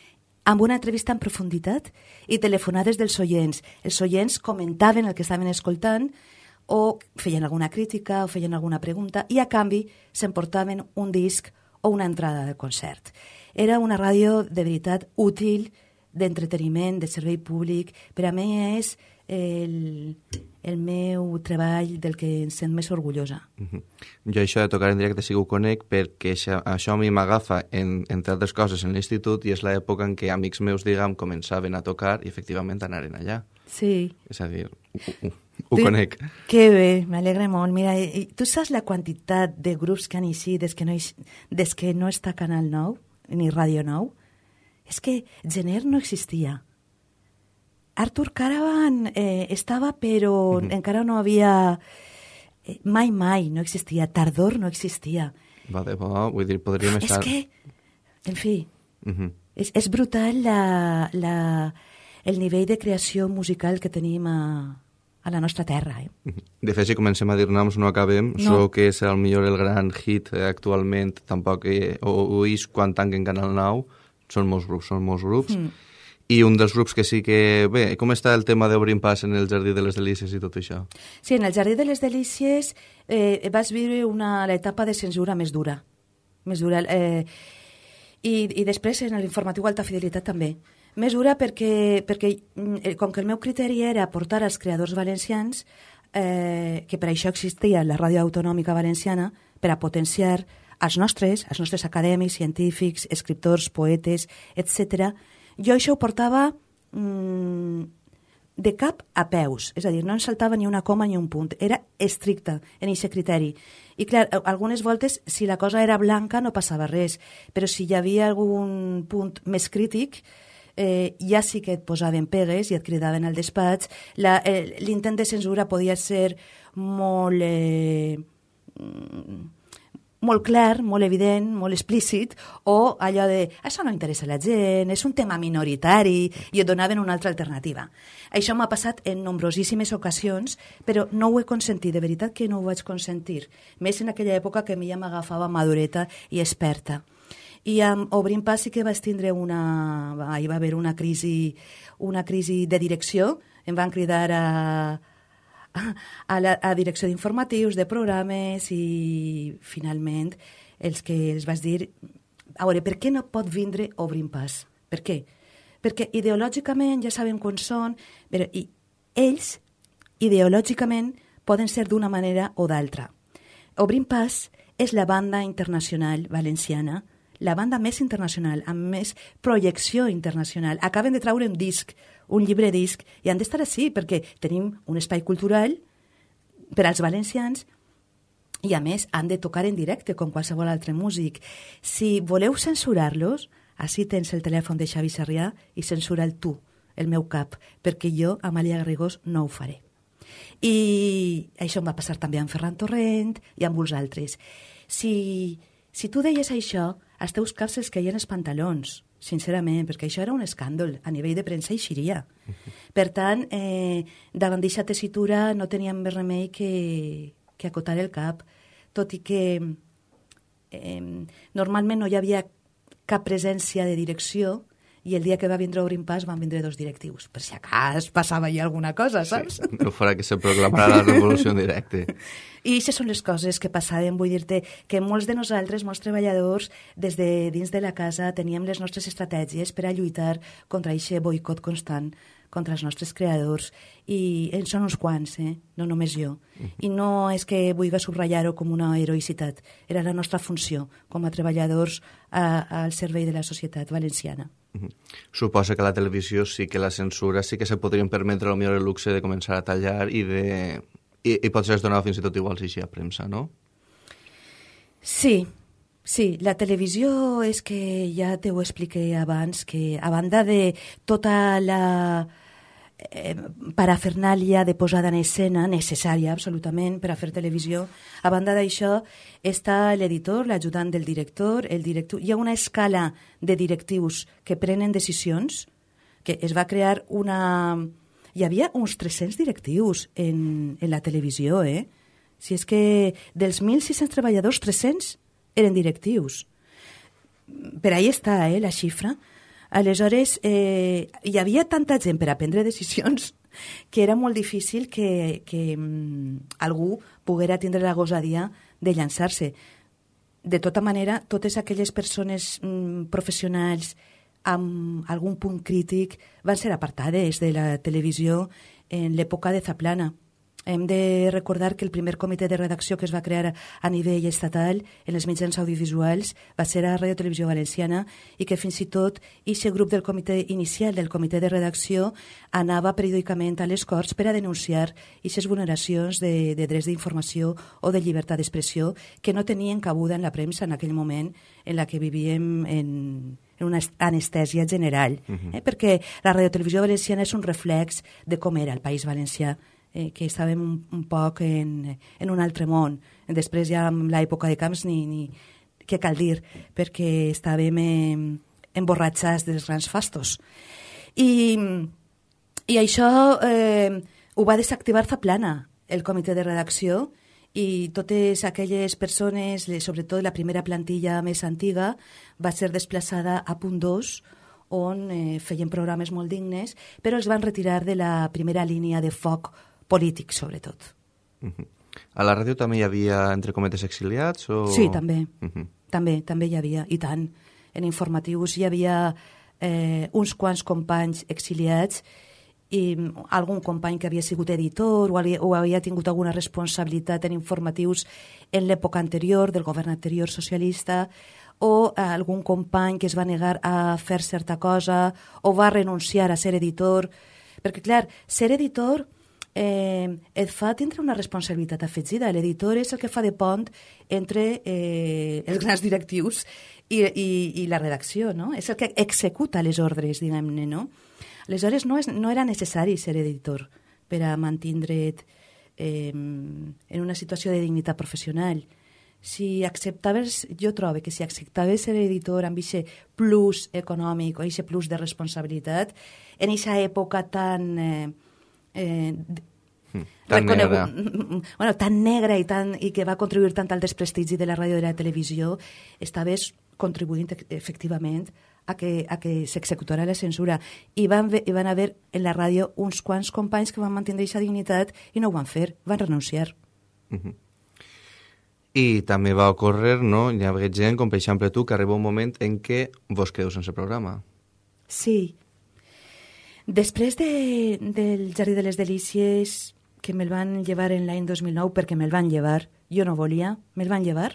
amb una entrevista en profunditat i telefonades dels oients. Els oients comentaven el que estaven escoltant o feien alguna crítica o feien alguna pregunta i a canvi s'emportaven un disc o una entrada de concert. Era una ràdio de veritat útil, d'entreteniment, de servei públic. Per a mi és el, el meu treball del que em sent més orgullosa. Uh-huh. Jo això de tocar en directe sí que ho conec perquè això, això a mi m'agafa, en, entre altres coses, en l'institut i és l'època en què amics meus, diguem, començaven a tocar i efectivament anaren allà. Sí. És a dir, ho, ho, ho tu, conec. Que bé, m'alegra molt. Mira, tu saps la quantitat de grups que han eixit des que no, des que no està Canal nou, ni Ràdio nou? És que Gener no existia. Artur Caravan eh, estava, però mm-hmm. encara no havia... Eh, mai, mai no existia. Tardor no existia. Va de bo, vull dir, podríem estar... És que, en fi, mm-hmm. és, és brutal la, la, el nivell de creació musical que tenim a, a la nostra terra. Eh? De fet, si comencem a dir noms no acabem, no. So que és el millor, el gran hit eh, actualment, tampoc eh, ho, ho és quan tanquen Canal nou, són molts grups, són molts grups. Mm. I un dels grups que sí que... Bé, com està el tema d'Obrim Pas en el Jardí de les Delícies i tot això? Sí, en el Jardí de les Delícies eh, vas viure una, l'etapa de censura més dura. Més dura. Eh, i, I després en l'informatiu Alta Fidelitat també. Més dura perquè, perquè eh, com que el meu criteri era portar als creadors valencians, eh, que per això existia la Ràdio Autonòmica Valenciana, per a potenciar els nostres, els nostres acadèmics, científics, escriptors, poetes, etcètera. Jo això ho portava mmm, de cap a peus, és a dir, no em saltava ni una coma ni un punt, era estricta en aquest criteri. I clar, algunes voltes, si la cosa era blanca no passava res, però si hi havia algun punt més crític, eh, ja sí que et posaven pegues i et cridaven al despatx. La, eh, l'intent de censura podia ser molt... Eh, molt clar, molt evident, molt explícit, o allò de, això no interessa a la gent, és un tema minoritari, i et donaven una altra alternativa. Això m'ha passat en nombrosíssimes ocasions, però no ho he consentit, de veritat que no ho vaig consentir, més en aquella època que a mi ja m'agafava madureta i experta. I amb Obrim Pas sí que vaig tindre una... hi va haver una crisi, una crisi de direcció, em van cridar a... a la a direcció d'informatius, de programes i finalment els que els vaig dir a veure, per què no pot vindre Obrim Pas? Per què? Perquè ideològicament ja sabem com són, però i ells ideològicament poden ser d'una manera o d'altra. Obrim Pas és la banda internacional valenciana, la banda més internacional, amb més projecció internacional. Acaben de traure un disc, un llibre disc, i han d'estar així perquè tenim un espai cultural per als valencians i, a més, han de tocar en directe com qualsevol altre músic. Si voleu censurar-los, així tens el telèfon de Xavi Sarrià i censura-el tu, el meu cap, perquè jo, Amàlia Garrigós, no ho faré. I això em va passar també amb Ferran Torrent i amb molts altres. Si, si tu deies això, als teus caps els caien els pantalons, sincerament, perquè això era un escàndol, a nivell de premsa i xiria. Per tant, eh, davant d'aquesta tessitura no teníem més remei que, que acotar el cap, tot i que eh, normalment no hi havia cap presència de direcció, i el dia que va vindre Obrim Pas van vindre dos directius, per si acas passava ja alguna cosa, saps? Sí, no farà que se proclamarà la revolució en directe. I aquestes són les coses que passaven. Vull dir-te que molts de nosaltres, molts treballadors, des de dins de la casa, teníem les nostres estratègies per a lluitar contra aquest boicot constant, contra els nostres creadors, i en són uns quants, eh? No només jo. Uh-huh. I no és que vulgui subratllar-ho com una heroïcitat, era la nostra funció com a treballadors a, al servei de la societat valenciana. Uh-huh. Suposa que la televisió sí que la censura, sí que se podrien permetre el millor el luxe de començar a tallar i de... I, i potser es donava fins i tot igual si així a premsa, no? Sí, sí. La televisió és que ja te ho expliqué abans, que a banda de tota la eh, parafernàlia de posada en escena, necessària absolutament per a fer televisió, a banda d'això està l'editor, l'ajudant del director, el director... Hi ha una escala de directius que prenen decisions, que es va crear una... Hi havia uns tres-cents directius en, en la televisió, eh? Si és que dels mil sis-cents treballadors, tres-cents eren directius. Per ahí està, eh, la xifra. Aleshores, eh, hi havia tanta gent per a prendre decisions que era molt difícil que, que mm, algú poguera tindre la gosadia de llançar-se. De tota manera, totes aquelles persones mm, professionals amb algun punt crític van ser apartades de la televisió en l'època de Zaplana. Hem de recordar que el primer comitè de redacció que es va crear a nivell estatal en els mitjans audiovisuals va ser a Ràdio Televisió Valenciana i que fins i tot aquest grup del comitè inicial del comitè de redacció anava periòdicament a les Corts per a denunciar aquestes vulneracions de, de drets d'informació o de llibertat d'expressió que no tenien cabuda en la premsa en aquell moment en la que vivíem en, en una anestèsia general. Uh-huh. eh? Perquè la Ràdio Televisió Valenciana és un reflex de com era el País Valencià, eh, que estàvem un, un poc en, en un altre món. Després ja en l'època de Camps ni, ni què cal dir, perquè estàvem eh, emborratxats dels grans fastos. I, i això eh, ho va desactivar Zaplana, el comitè de redacció, i totes aquelles persones, sobretot la primera plantilla més antiga, va ser desplaçada a Punt dos, on eh, feien programes molt dignes, però els van retirar de la primera línia de foc polític, sobretot. Uh-huh. A la ràdio també hi havia, entre cometes, exiliats? O... Sí, també. Uh-huh. També, també hi havia, i tant. En informatius hi havia eh, uns quants companys exiliats i algun company que havia sigut editor o havia, o havia tingut alguna responsabilitat en informatius en l'època anterior, del govern anterior socialista, o eh, algun company que es va negar a fer certa cosa o va renunciar a ser editor. Perquè, clar, ser editor eh, et fa tindre una responsabilitat afegida. L'editor és el que fa de pont entre eh, els grans directius i, i, i la redacció, no? És el que executa les ordres, diguem-ne, no? Aleshores, no, és, no era necessari ser editor per a mantindre't eh, en una situació de dignitat professional. Si acceptaves, jo trobo que si acceptaves ser editor amb aquest plus econòmic o aquest plus de responsabilitat, en aquesta època tan... Eh, eh, tan negra. Bueno, tan negra i, tan, i que va contribuir tant al desprestigi de la ràdio i de la televisió, estaves contribuint efectivament a que, a que s'executara la censura. I van, i van haver en la ràdio uns quants companys que van mantenir aquesta dignitat i no ho van fer, van renunciar. Uh-huh. I també va ocórrer, no? Hi ha gent, com per exemple tu, que arriba un moment en què vos quedeu sense programa. Sí. Després de, del Jardí de les Delícies, que me'l van llevar en l'any dos mil nou, perquè me'l van llevar, jo no volia, me'l van llevar,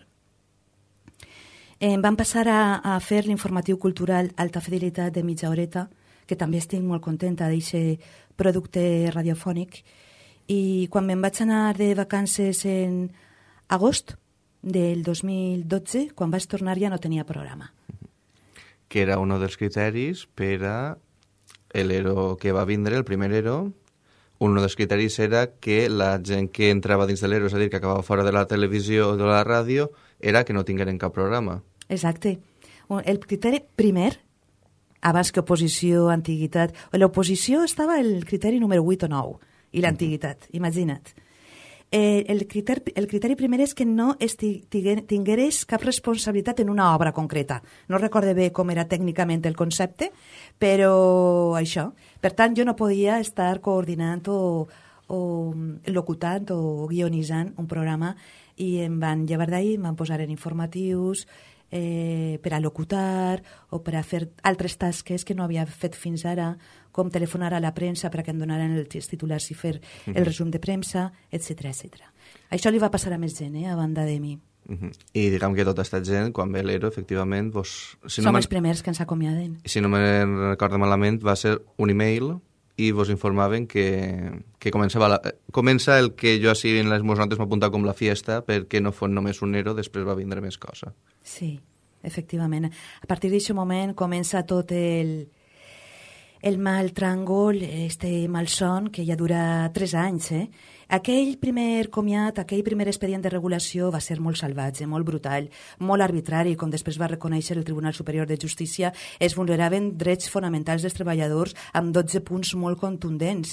em van passar a, a fer l'informatiu cultural Alta Fidelitat de mitja horeta, que també estic molt contenta d'aquest producte radiofònic, i quan me'n vaig anar de vacances en agost del dos mil dotze, quan vaig tornar ja no tenia programa. Que era un dels criteris per a l'Ero que va vindre, el primer Ero. Un dels criteris era que la gent que entrava dins de l'Ero, és a dir, que acabava fora de la televisió o de la ràdio, era que no tingueren cap programa. Exacte. El criteri primer, abans que oposició, antiguitat... L'oposició estava el criteri número vuit o nou, i l'antiguitat, imagina't. Eh, el, criteri, el criteri primer és que no tingueres cap responsabilitat en una obra concreta. No recorde bé com era tècnicament el concepte, però això. Per tant, jo no podia estar coordinant o, o locutant o guionitzant un programa i em van llevar d'ahir, em van posar en informatius eh, per a locutar o per a fer altres tasques que no havia fet fins ara, com telefonar a la premsa per a que em donaren els titulars i fer el resum de premsa, etcètera, etcètera. Això li va passar a més gent, eh, a banda de mi. Uh-huh. I diguem que tota aquesta gent, quan ve l'Ero, efectivament... Vos, si Som no els primers que ens acomiaden. Si no me'n recordo malament, va ser un email i vos informaven que, que començava la, comença el que jo així en les meves notes m'he apuntat com la fiesta, perquè no fos només un Ero, després va vindre més cosa. Sí, efectivament. A partir d'aquest moment comença tot el... el mal tràngol, este malson, que ja dura tres anys. Eh? Aquell primer comiat, aquell primer expedient de regulació va ser molt salvatge, molt brutal, molt arbitrari, com després va reconèixer el Tribunal Superior de Justícia. Es vulneraven drets fonamentals dels treballadors amb dotze punts molt contundents.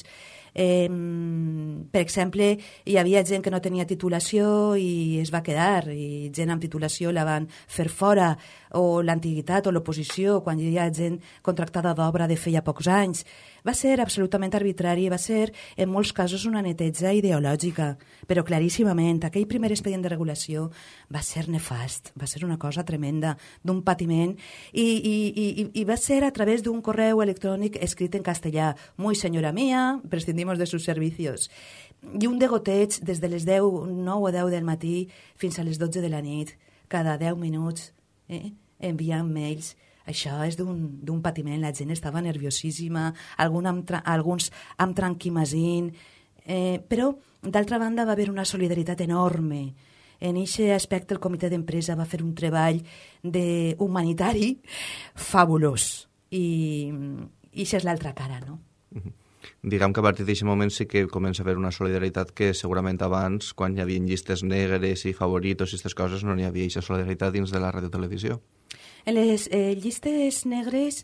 Eh, per exemple, hi havia gent que no tenia titulació i es va quedar, i gent amb titulació la van fer fora, o l'antiguitat o l'oposició, quan hi havia gent contractada d'obra de feia pocs anys. Va ser absolutament arbitrari, va ser en molts casos una neteja ideològica, però claríssimament aquell primer expedient de regulació va ser nefast, va ser una cosa tremenda, d'un patiment, i, i, i, i va ser a través d'un correu electrònic escrit en castellà. Muy senyora mía, prescindimos de sus servicios. I un degoteig des de les deu, nou o deu del matí fins a les dotze de la nit, cada deu minuts, eh? enviant mails. Això és d'un patiment, la gent estava nerviosíssima, algun amb tra alguns amb tranquimacint, eh, però d'altra banda va haver una solidaritat enorme. En aquest aspecte el comitè d'empresa va fer un treball de humanitari fabulós, i això és l'altra cara, no? Uh-huh. Diguem que a partir d'aquest moment sí que comença a haver una solidaritat que segurament abans, quan hi havia llistes negres i favoritos i aquestes coses, no n'hi havia aquesta solidaritat dins de la radiotelevisió. En les eh, llistes negres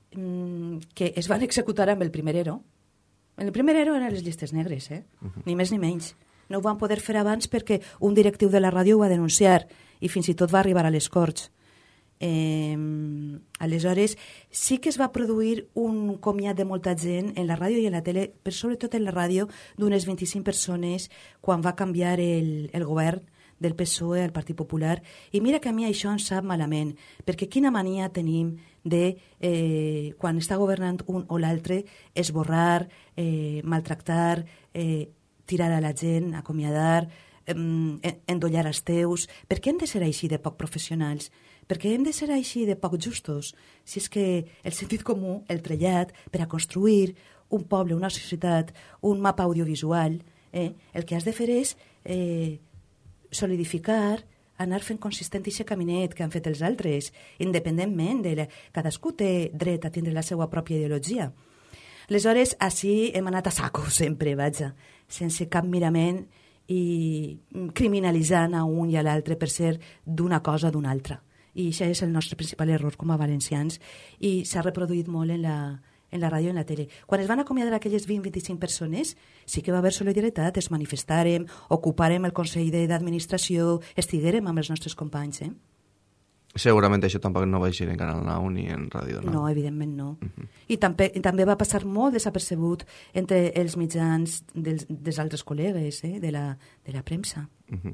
mm, que es van executar amb el primer ero, en el primer ero eren les llistes negres, eh? Uh-huh. Ni més ni menys. No ho van poder fer abans perquè un directiu de la ràdio ho va denunciar i fins i tot va arribar a les Corts. Eh, aleshores, sí que es va produir un comiat de molta gent en la ràdio i en la tele, però sobretot en la ràdio, d'unes vint-i-cinc persones quan va canviar el, el govern del P S O E al Partit Popular. I mira que a mi això em sap malament, perquè quina mania tenim de, eh, quan està governant un o l'altre, esborrar, eh, maltractar, eh, tirar a la gent, acomiadar, eh, endollar els teus. Per què hem de ser així de poc professionals? Per què hem de ser així de poc justos? Si és que el sentit comú, el trellat, per a construir un poble, una societat, un mapa audiovisual, eh, el que has de fer és eh, solidificar, anar fent consistent aquest caminet que han fet els altres, independentment de la... Cadascú té dret a tindre la seva pròpia ideologia. Aleshores, així hem anat a saco sempre, vaja, sense cap mirament i criminalitzant a un i a l'altre per ser d'una cosa o d'una altra. I això és el nostre principal error com a valencians, i s'ha reproduït molt en la, en la ràdio i en la tele. Quan es van acomiadar aquelles vint a vint-i-cinc persones, sí que va haver solidaritat, es manifestarem, ocupàrem el Consell d'Administració, estiguérem amb els nostres companys. Eh? Segurament això tampoc no va eixir en Canal nou ni en Ràdio nou. No, evidentment no. Uh-huh. I, també, I també va passar molt desapercebut entre els mitjans dels, dels altres col·legues, eh? de, la, de la premsa. Uh-huh.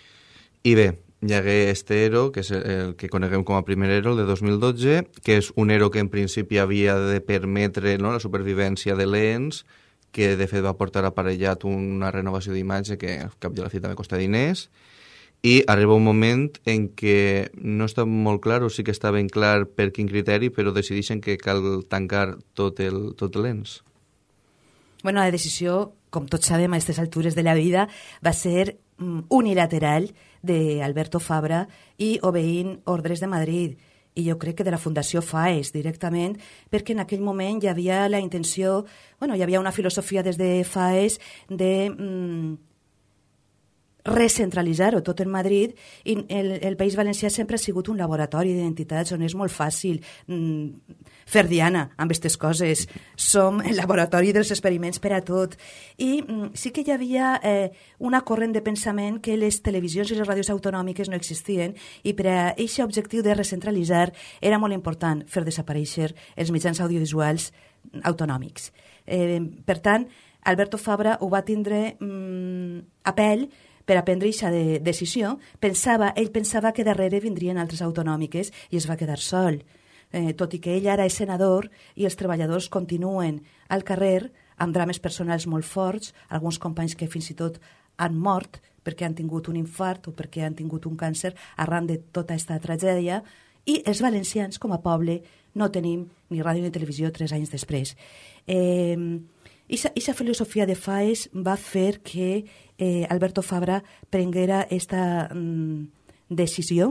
I bé, hi hagué este ero, que és el que coneguem com a primer ero, el de dos mil dotze, que és un ero que en principi havia de permetre, no?, la supervivència de l'E N S, que de fet va portar aparellat una renovació d'imatge que al cap de la fi també costa diners, i arriba un moment en què no està molt clar, o sí que està ben clar per quin criteri, però decideixen que cal tancar tot el, tot l'E N S. Bueno, la decisió, com tots sabem a aquestes altures de la vida, va ser mm, unilateral d'Alberto Fabra i obeint ordres de Madrid. I jo crec que de la Fundació FAES directament, perquè en aquell moment hi havia la intenció, bueno, hi havia una filosofia des de FAES de mm, recentralitzar-ho tot en Madrid, i el, el País Valencià sempre ha sigut un laboratori d'identitats on és molt fàcil mm, fer diana amb aquestes coses. Som el laboratori dels experiments per a tot. I mm, sí que hi havia eh, una corrent de pensament que les televisions i les ràdios autonòmiques no existien, i per a aquest objectiu de recentralitzar era molt important fer desaparèixer els mitjans audiovisuals autonòmics. Eh, per tant, Alberto Fabra ho va tindre mm, a pell per a prendre aquesta de decisió. Pensava, ell pensava que darrere vindrien altres autonòmiques i es va quedar sol. Eh, tot i que ell ara és senador i els treballadors continuen al carrer amb drames personals molt forts, alguns companys que fins i tot han mort perquè han tingut un infart o perquè han tingut un càncer arran de tota aquesta tragèdia, i els valencians, com a poble, no tenim ni ràdio ni televisió tres anys després. Eh, Aquesta filosofia de FAES va fer que eh, Alberto Fabra prenguera aquesta mm, decisió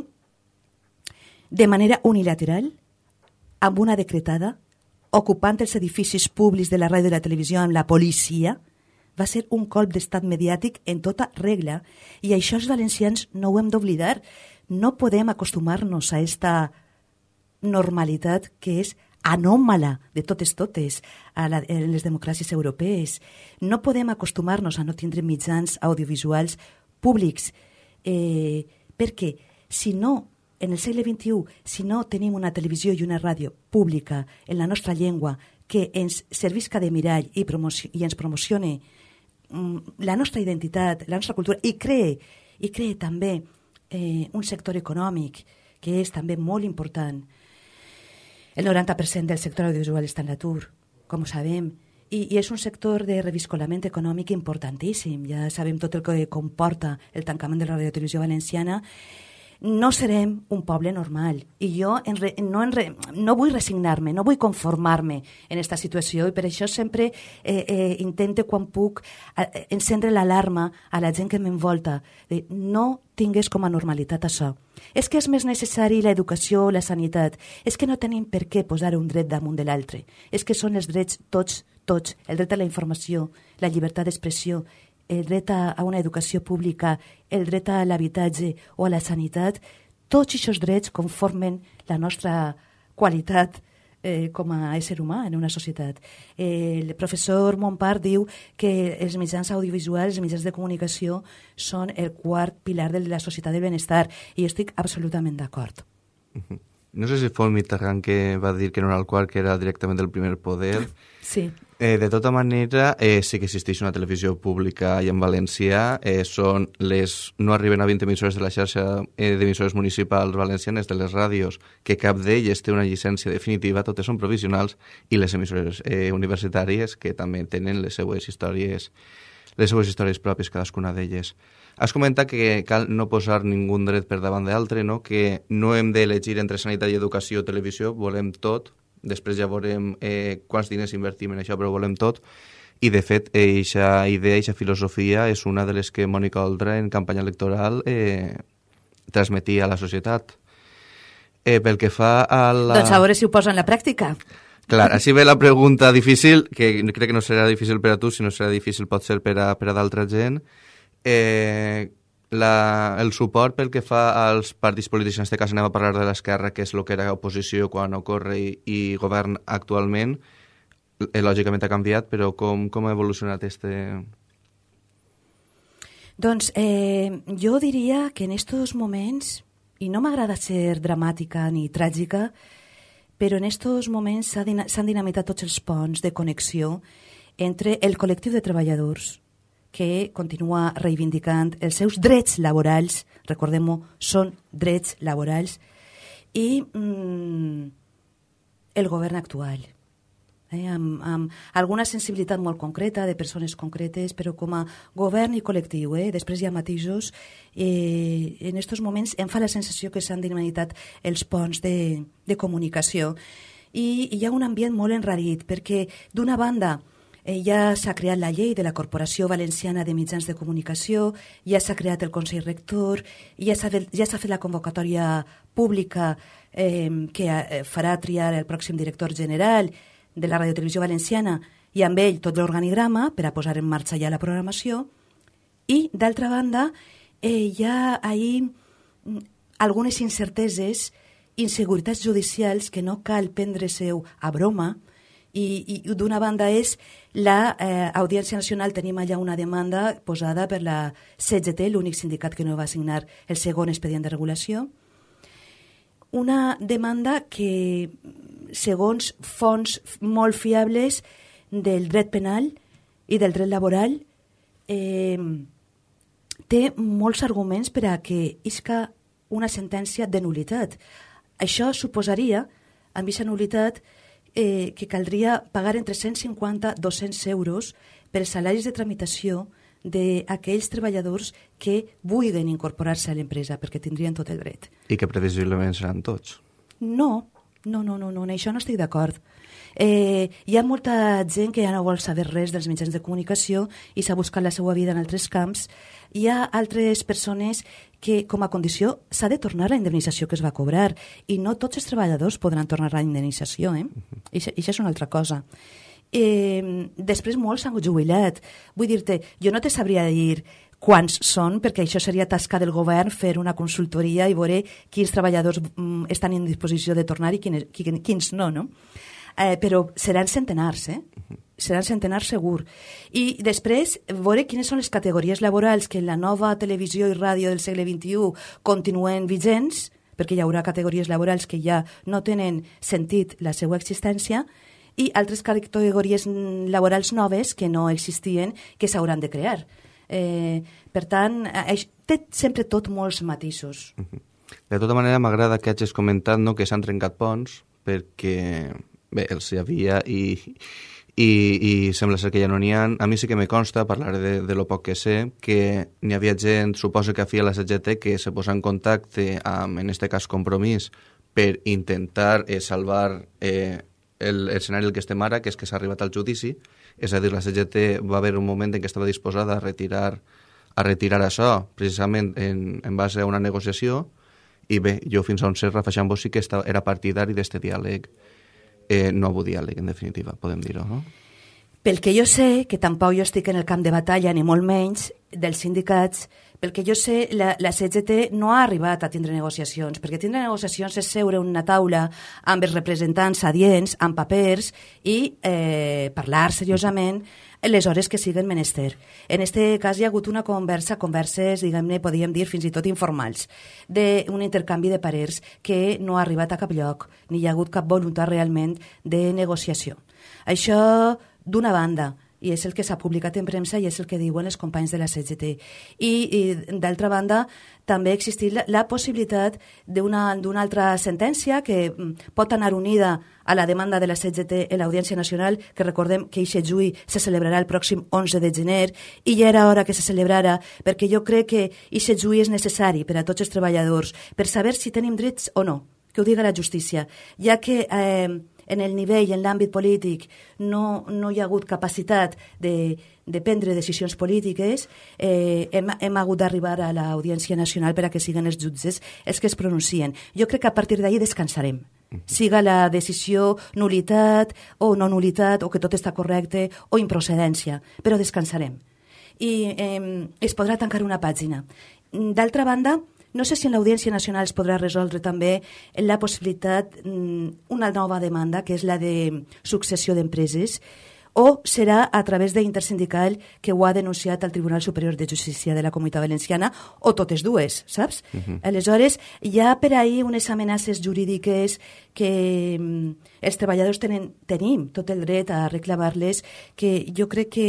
de manera unilateral, amb una decretada, ocupant els edificis públics de la ràdio i la televisió amb la policia. Va ser un colp d'estat mediàtic en tota regla, i això els valencians no ho hem d'oblidar. No podem acostumar-nos a aquesta normalitat que és anòmala de totes totes a, la, a les democràcies europees. No podem acostumar-nos a no tindre mitjans audiovisuals públics, eh, perquè si no, en el segle vint-i-u, si no tenim una televisió i una ràdio pública en la nostra llengua que ens servisca de mirall i, promoci- i ens promocione mm, la nostra identitat, la nostra cultura, i cree, i cree també eh, un sector econòmic que és també molt important. El noranta per cent del sector audiovisual està en l'atur, com ho sabem, i, i és un sector de reviscolament econòmic importantíssim. Ja sabem tot el que comporta el tancament de la radiotelevisió valenciana. No serem un poble normal i jo en re, no, en re, no vull resignar-me, no vull conformar-me en aquesta situació i per això sempre eh, eh, intento quan puc eh, encendre l'alarma a la gent que m'envolta de no tingués com a normalitat això. És que és més necessari l'educació o la sanitat. És que no tenim per què posar un dret damunt de l'altre. És que són els drets tots, tots. El dret a la informació, la llibertat d'expressió, el dret a una educació pública, el dret a l'habitatge o a la sanitat, tots aquests drets conformen la nostra qualitat eh, com a ésser humà en una societat. Eh, el professor Montpart diu que els mitjans audiovisuals, els mitjans de comunicació, són el quart pilar de la societat del benestar i estic absolutament d'acord. No sé si fou Mitterrand que va dir que no era el quart, que era directament del primer poder. Sí. Eh, de tota manera, eh, sí que existeix una televisió pública i en valencià. Eh, són les, no arriben a vint emissores de la xarxa eh, d'emissores municipals valencianes de les ràdios, que cap d'elles té una llicència definitiva, totes són provisionals, i les emissores eh, universitàries, que també tenen les seues històries, les seues històries pròpies, cadascuna d'elles. Has comentat que cal no posar ningú dret per davant d'altre, no? Que no hem d'elegir entre sanitat i educació o televisió, volem tot. Després ja veurem eh, quants diners invertim en això, però volem tot. I, de fet, aquesta idea, aquesta filosofia és una de les que Mònica Oltra en campanya electoral eh, transmetia a la societat. Eh, pel que fa a la... Doncs a veure si ho posa en la pràctica. Clar, així ve la pregunta difícil, que crec que no serà difícil per a tu, sinó serà difícil pot ser per a, per a d'altra gent. Eh, la, el suport pel que fa als partits polítics, en aquest cas anem a parlar de l'esquerra, que és el que era oposició quan ocorre i, i govern actualment, eh, lògicament ha canviat, però com, com ha evolucionat este... Doncs eh, jo diria que en estos moments, i no m'agrada ser dramàtica ni tràgica, però en estos moments s'han din dinamitat tots els ponts de connexió entre el col·lectiu de treballadors, que continua reivindicant els seus drets laborals, recordem-ho, són drets laborals, i mm, el govern actual, eh, amb, amb alguna sensibilitat molt concreta de persones concretes, però com a govern i col·lectiu, eh, després hi ha matisos, eh, en aquests moments em fa la sensació que s'han dinamitat els ponts de, de comunicació, i, i hi ha un ambient molt enrarit, perquè d'una banda Eh, ja s'ha creat la llei de la Corporació Valenciana de Mitjans de Comunicació, ja s'ha creat el Consell Rector, ja s'ha ja s'ha fet la convocatòria pública eh, que eh, farà triar el pròxim director general de la Radiotelevisió Valenciana i amb ell tot l'organigrama per a posar en marxa ja la programació. I, d'altra banda, eh, hi ha ahir algunes incerteses, inseguretats judicials que no cal prendre-se-ho a broma. I, i d'una banda és la eh, Audiència Nacional, tenim allà una demanda posada per la C G T, l'únic sindicat que no va signar el segon expedient de regulació. Una demanda que, segons fonts molt fiables del dret penal i del dret laboral, eh, té molts arguments per a que isca una sentència de nulitat. Això suposaria, amb aquesta nulitat, Eh, que caldria pagar entre cent cinquanta i dos-cents euros per salaris de tramitació d'aquells treballadors que vulguin incorporar-se a l'empresa, perquè tindrien tot el dret. I que previsiblement seran tots. No, no, no, no, no en això no estic d'acord. Eh, hi ha molta gent que ja no vol saber res dels mitjans de comunicació i s'ha buscat la seva vida en altres camps. Hi ha altres persones que, com a condició, s'ha de tornar la indemnització que es va cobrar i no tots els treballadors podran tornar la indemnització, eh? I això és una altra cosa. Eh, després molts s'han jubilat. Vull dir-te, jo no te sabria dir quants són, perquè això seria tasca del govern fer una consultoria i veure quins treballadors mm, estan en disposició de tornar i quins, quins no, no? eh, però seran centenars, eh? Seran centenars segur. I després, veure quines són les categories laborals que en la nova televisió i ràdio del segle vint-i-u continuen vigents, perquè hi haurà categories laborals que ja no tenen sentit la seva existència, i altres categories laborals noves que no existien, que s'hauran de crear. Eh, per tant, té sempre tot molts matisos. De tota manera, m'agrada que hagis comentat, no?, que s'han trencat ponts, perquè bé, els hi havia i, i, i sembla ser que ja no n'hi ha. A mi sí que me consta, parlaré de, de lo poc que sé, que n'hi havia gent, suposo que a fi a la C G T, que se posa en contacte amb, en este cas, Compromís, per intentar eh, salvar eh, l'escenari el que estem ara, que és que s'ha arribat al judici. És a dir, la C G T va haver un moment en què estava disposada a retirar, a retirar això, precisament en, en base a una negociació, i bé, jo fins on sé, Rafa Xambó sí que estava, era partidari d'este diàleg, eh, nou diàleg, en definitiva, podem dir-ho, no? Pel que jo sé, que tampoc jo estic en el camp de batalla, ni molt menys, dels sindicats, pel que jo sé, la, la C G T no ha arribat a tindre negociacions, perquè tindre negociacions és seure en una taula amb els representants adients, amb papers, i eh, parlar seriosament les hores que siguen menester. En este cas hi ha hagut una conversa, converses, diguem-ne, podríem dir fins i tot informals, d'un intercanvi de parers que no ha arribat a cap lloc, ni hi ha hagut cap voluntat realment de negociació. Això, d'una banda, i és el que s'ha publicat en premsa i és el que diuen els companys de la C G T. I, i d'altra banda, també ha existit la, la possibilitat d'una d'una altra sentència que pot anar unida a la demanda de la C G T en l'Audiència Nacional, que recordem que aquest juí se celebrarà el pròxim onze de gener, i ja era hora que se celebrara, perquè jo crec que aquest juí és necessari per a tots els treballadors, per saber si tenim drets o no, que ho diga la justícia, ja que eh, en el nivell, en l'àmbit polític, no, no hi ha hagut capacitat de, de prendre decisions polítiques, eh, hem, hem hagut d'arribar a l'Audiència Nacional per a que siguin els jutges els que es pronuncien. Jo crec que a partir d'ahir descansarem. Siga la decisió nulitat o no nulitat, o que tot està correcte, o improcedència, però descansarem. I eh, es podrà tancar una pàgina. D'altra banda, no sé si en l'Audiència Nacional es podrà resoldre també la possibilitat, una nova demanda, que és la de successió d'empreses, o serà a través d'Intersindical, que ho ha denunciat al Tribunal Superior de Justícia de la Comunitat Valenciana, o totes dues, saps? Uh-huh. Aleshores, hi ha per ahir unes amenaces jurídiques que els treballadors tenen, tenim tot el dret a reclamar-les, que jo crec que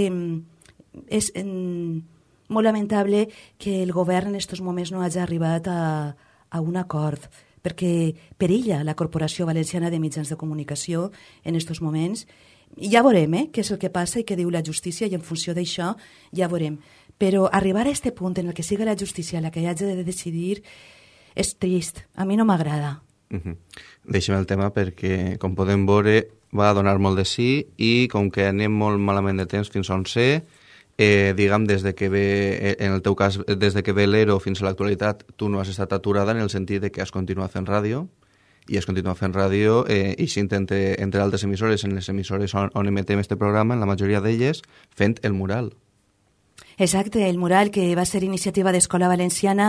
és molt lamentable que el govern en aquests moments no hagi arribat a, a un acord, perquè perilla la Corporació Valenciana de Mitjans de Comunicació en aquests moments. Ja veurem eh, què és el que passa i què diu la justícia, i en funció d'això ja veurem. Però arribar a aquest punt en el que siga la justícia la que hagi de decidir és trist. A mi no m'agrada. Uh-huh. Deixem el tema perquè, com podem veure, va donar molt de sí, i com que anem molt malament de temps fins on sé, Eh, diguem, des de que ve, en el teu cas, des de que ve l'E R O fins a l'actualitat, tu no has estat aturada en el sentit de que has continuat fent ràdio, i has continuat fent ràdio, eh, i s'intenta, entre altres emissores, en les emissores on, on emetem este programa, en la majoria d'elles, fent el mural. Exacte, el mural, que va ser iniciativa d'Escola Valenciana,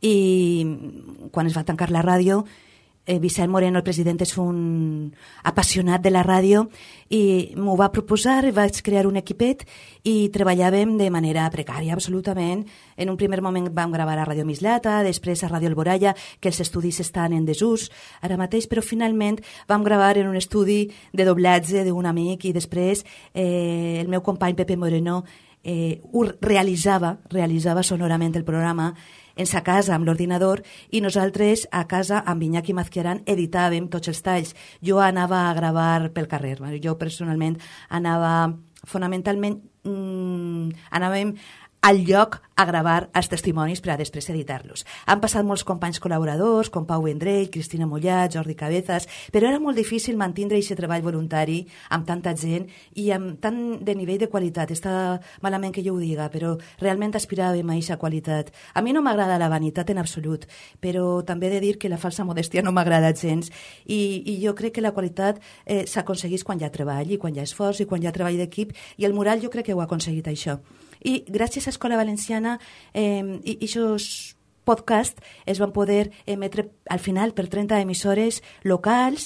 i quan es va tancar la ràdio, Eh, Vicent Moreno, el president, és un apassionat de la ràdio, i m'ho va proposar, vaig crear un equipet i treballàvem de manera precària, absolutament. En un primer moment vam gravar a Ràdio Mislata, després a Ràdio Alboraya, que els estudis estan en desús ara mateix, però finalment vam gravar en un estudi de doblatge d'un amic, i després eh, el meu company Pepe Moreno eh, ho realitzava, realitzava sonorament el programa en sa casa amb l'ordinador, i nosaltres a casa amb Iñaki Mazquiarán editàvem tots els talls. Jo anava a gravar pel carrer. Jo personalment anava fonamentalment mmm, anàvem al lloc a gravar els testimonis per a després editar-los. Han passat molts companys col·laboradors, com Pau Vendrell, Cristina Mollat, Jordi Cabezas, però era molt difícil mantindre aquest treball voluntari amb tanta gent i amb tant de nivell de qualitat. Està malament que jo ho diga, però realment aspiràvem a aquesta qualitat. A mi no m'agrada la vanitat en absolut, però també he de dir que la falsa modèstia no m'agrada gens, i, i jo crec que la qualitat eh, s'aconsegueix quan hi ha treball, i quan hi ha esforç, i quan hi ha treball d'equip, i el mural jo crec que ho ha aconseguit això. I gràcies a Escola Valenciana eh, i aquests podcasts es van poder emetre al final per trenta emissores locals,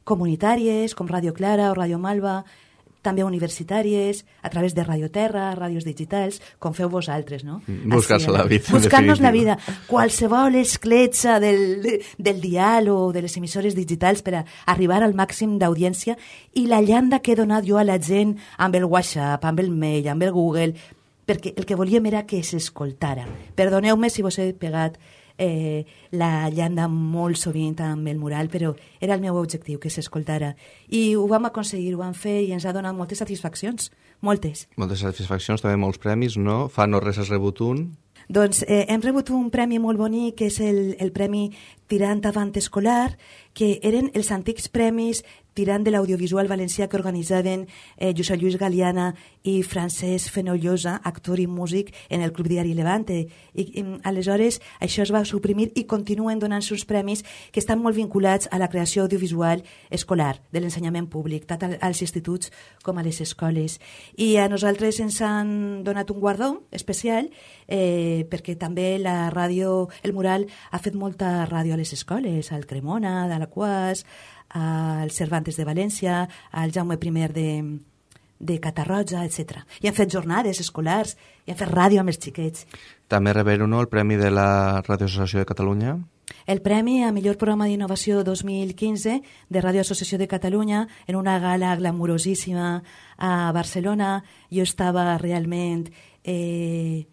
comunitàries, com Ràdio Clara o Ràdio Malva, també universitàries, a través de Radio Terra, ràdios digitals, com feu vosaltres, no? Buscar-se la vida. Buscar-nos la vida. Qualsevol escletxa del, del dial o de les emissores digitals per a arribar al màxim d'audiència, i la llanda que he donat jo a la gent amb el WhatsApp, amb el mail, amb el Google, perquè el que volíem era que s'escoltara. Perdoneu-me si vos he pegat eh, la llanda molt sovint amb el mural, però era el meu objectiu, que s'escoltara. I ho vam aconseguir, ho vam fer, i ens ha donat moltes satisfaccions, moltes. Moltes satisfaccions, també molts premis, no? Fa no res has rebut un? Doncs eh, hem rebut un premi molt bonic, que és el, el Premi Tirant Avant Escolar, que eren els antics premis tirant de l'audiovisual valencià que organitzaven eh, Josep Lluís Galiana i Francesc Fenollosa, actor i músic, en el Club Diari Levante. I, i aleshores això es va suprimir i continuen donant-se uns premis que estan molt vinculats a la creació audiovisual escolar, de l'ensenyament públic, tant als instituts com a les escoles. I a nosaltres ens han donat un guardó especial eh, perquè també la ràdio, el mural, ha fet molta ràdio a les escoles, al Cremona, d'Alaquàs, al Cervantes de València, al Jaume I de, de Catarroja, etcètera. I han fet jornades escolars, i han fet ràdio amb els xiquets. També rebeu no, el Premi de la Ràdio Associació de Catalunya? El Premi a Millor Programa d'Innovació dos mil quinze de Ràdio Associació de Catalunya, en una gala glamurosíssima a Barcelona. Jo estava realment eh,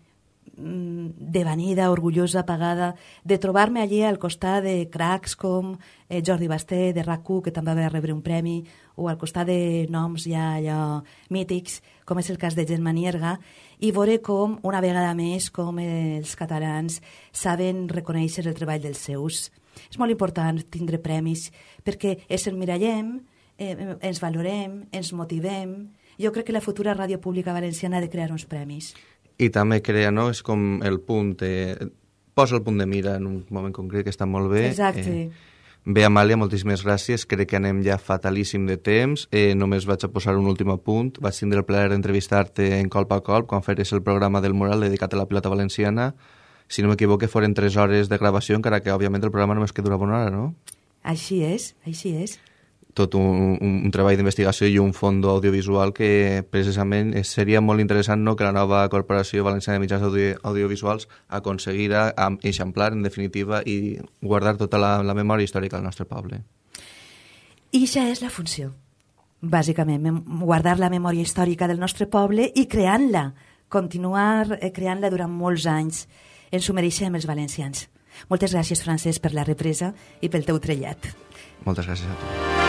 devanida, orgullosa, pagada, de trobar-me allí al costat de cracs com eh, Jordi Basté, de R A C U, que també va rebre un premi, o al costat de noms ja allò mítics, com és el cas de Gemma Nierga, i veure com, una vegada més, com els catalans saben reconèixer el treball dels seus. És molt important tindre premis, perquè ens emmirallem, eh, ens valorem, ens motivem. Jo crec que la futura ràdio pública valenciana ha de crear uns premis. I també crea, no?, és com el punt, eh, posa el punt de mira en un moment concret que està molt bé. Exacte. Eh, bé, Amàlia, moltíssimes gràcies. Crec que anem ja fatalíssim de temps. Eh, només vaig a posar un últim punt. Vaig tindre el plaer d'entrevistar-te en Colp a Colp quan feies el programa del mural dedicat a la pilota valenciana. Si no m'equivoque, foren tres hores de gravació, encara que, òbviament, el programa només que durava una hora, no? Així és, així és. Tot un, un, un treball d'investigació i un fons audiovisual que precisament seria molt interessant, no?, que la nova Corporació Valenciana de Mitjans Audio, Audiovisuals aconseguira eixamplar, en definitiva, i guardar tota la, la memòria històrica del nostre poble. I això és la funció, bàsicament, guardar la memòria històrica del nostre poble i creant-la, continuar creant-la durant molts anys. Ens ho mereixem els valencians. Moltes gràcies, Francesc, per la represa i pel teu trellat. Moltes gràcies a tu.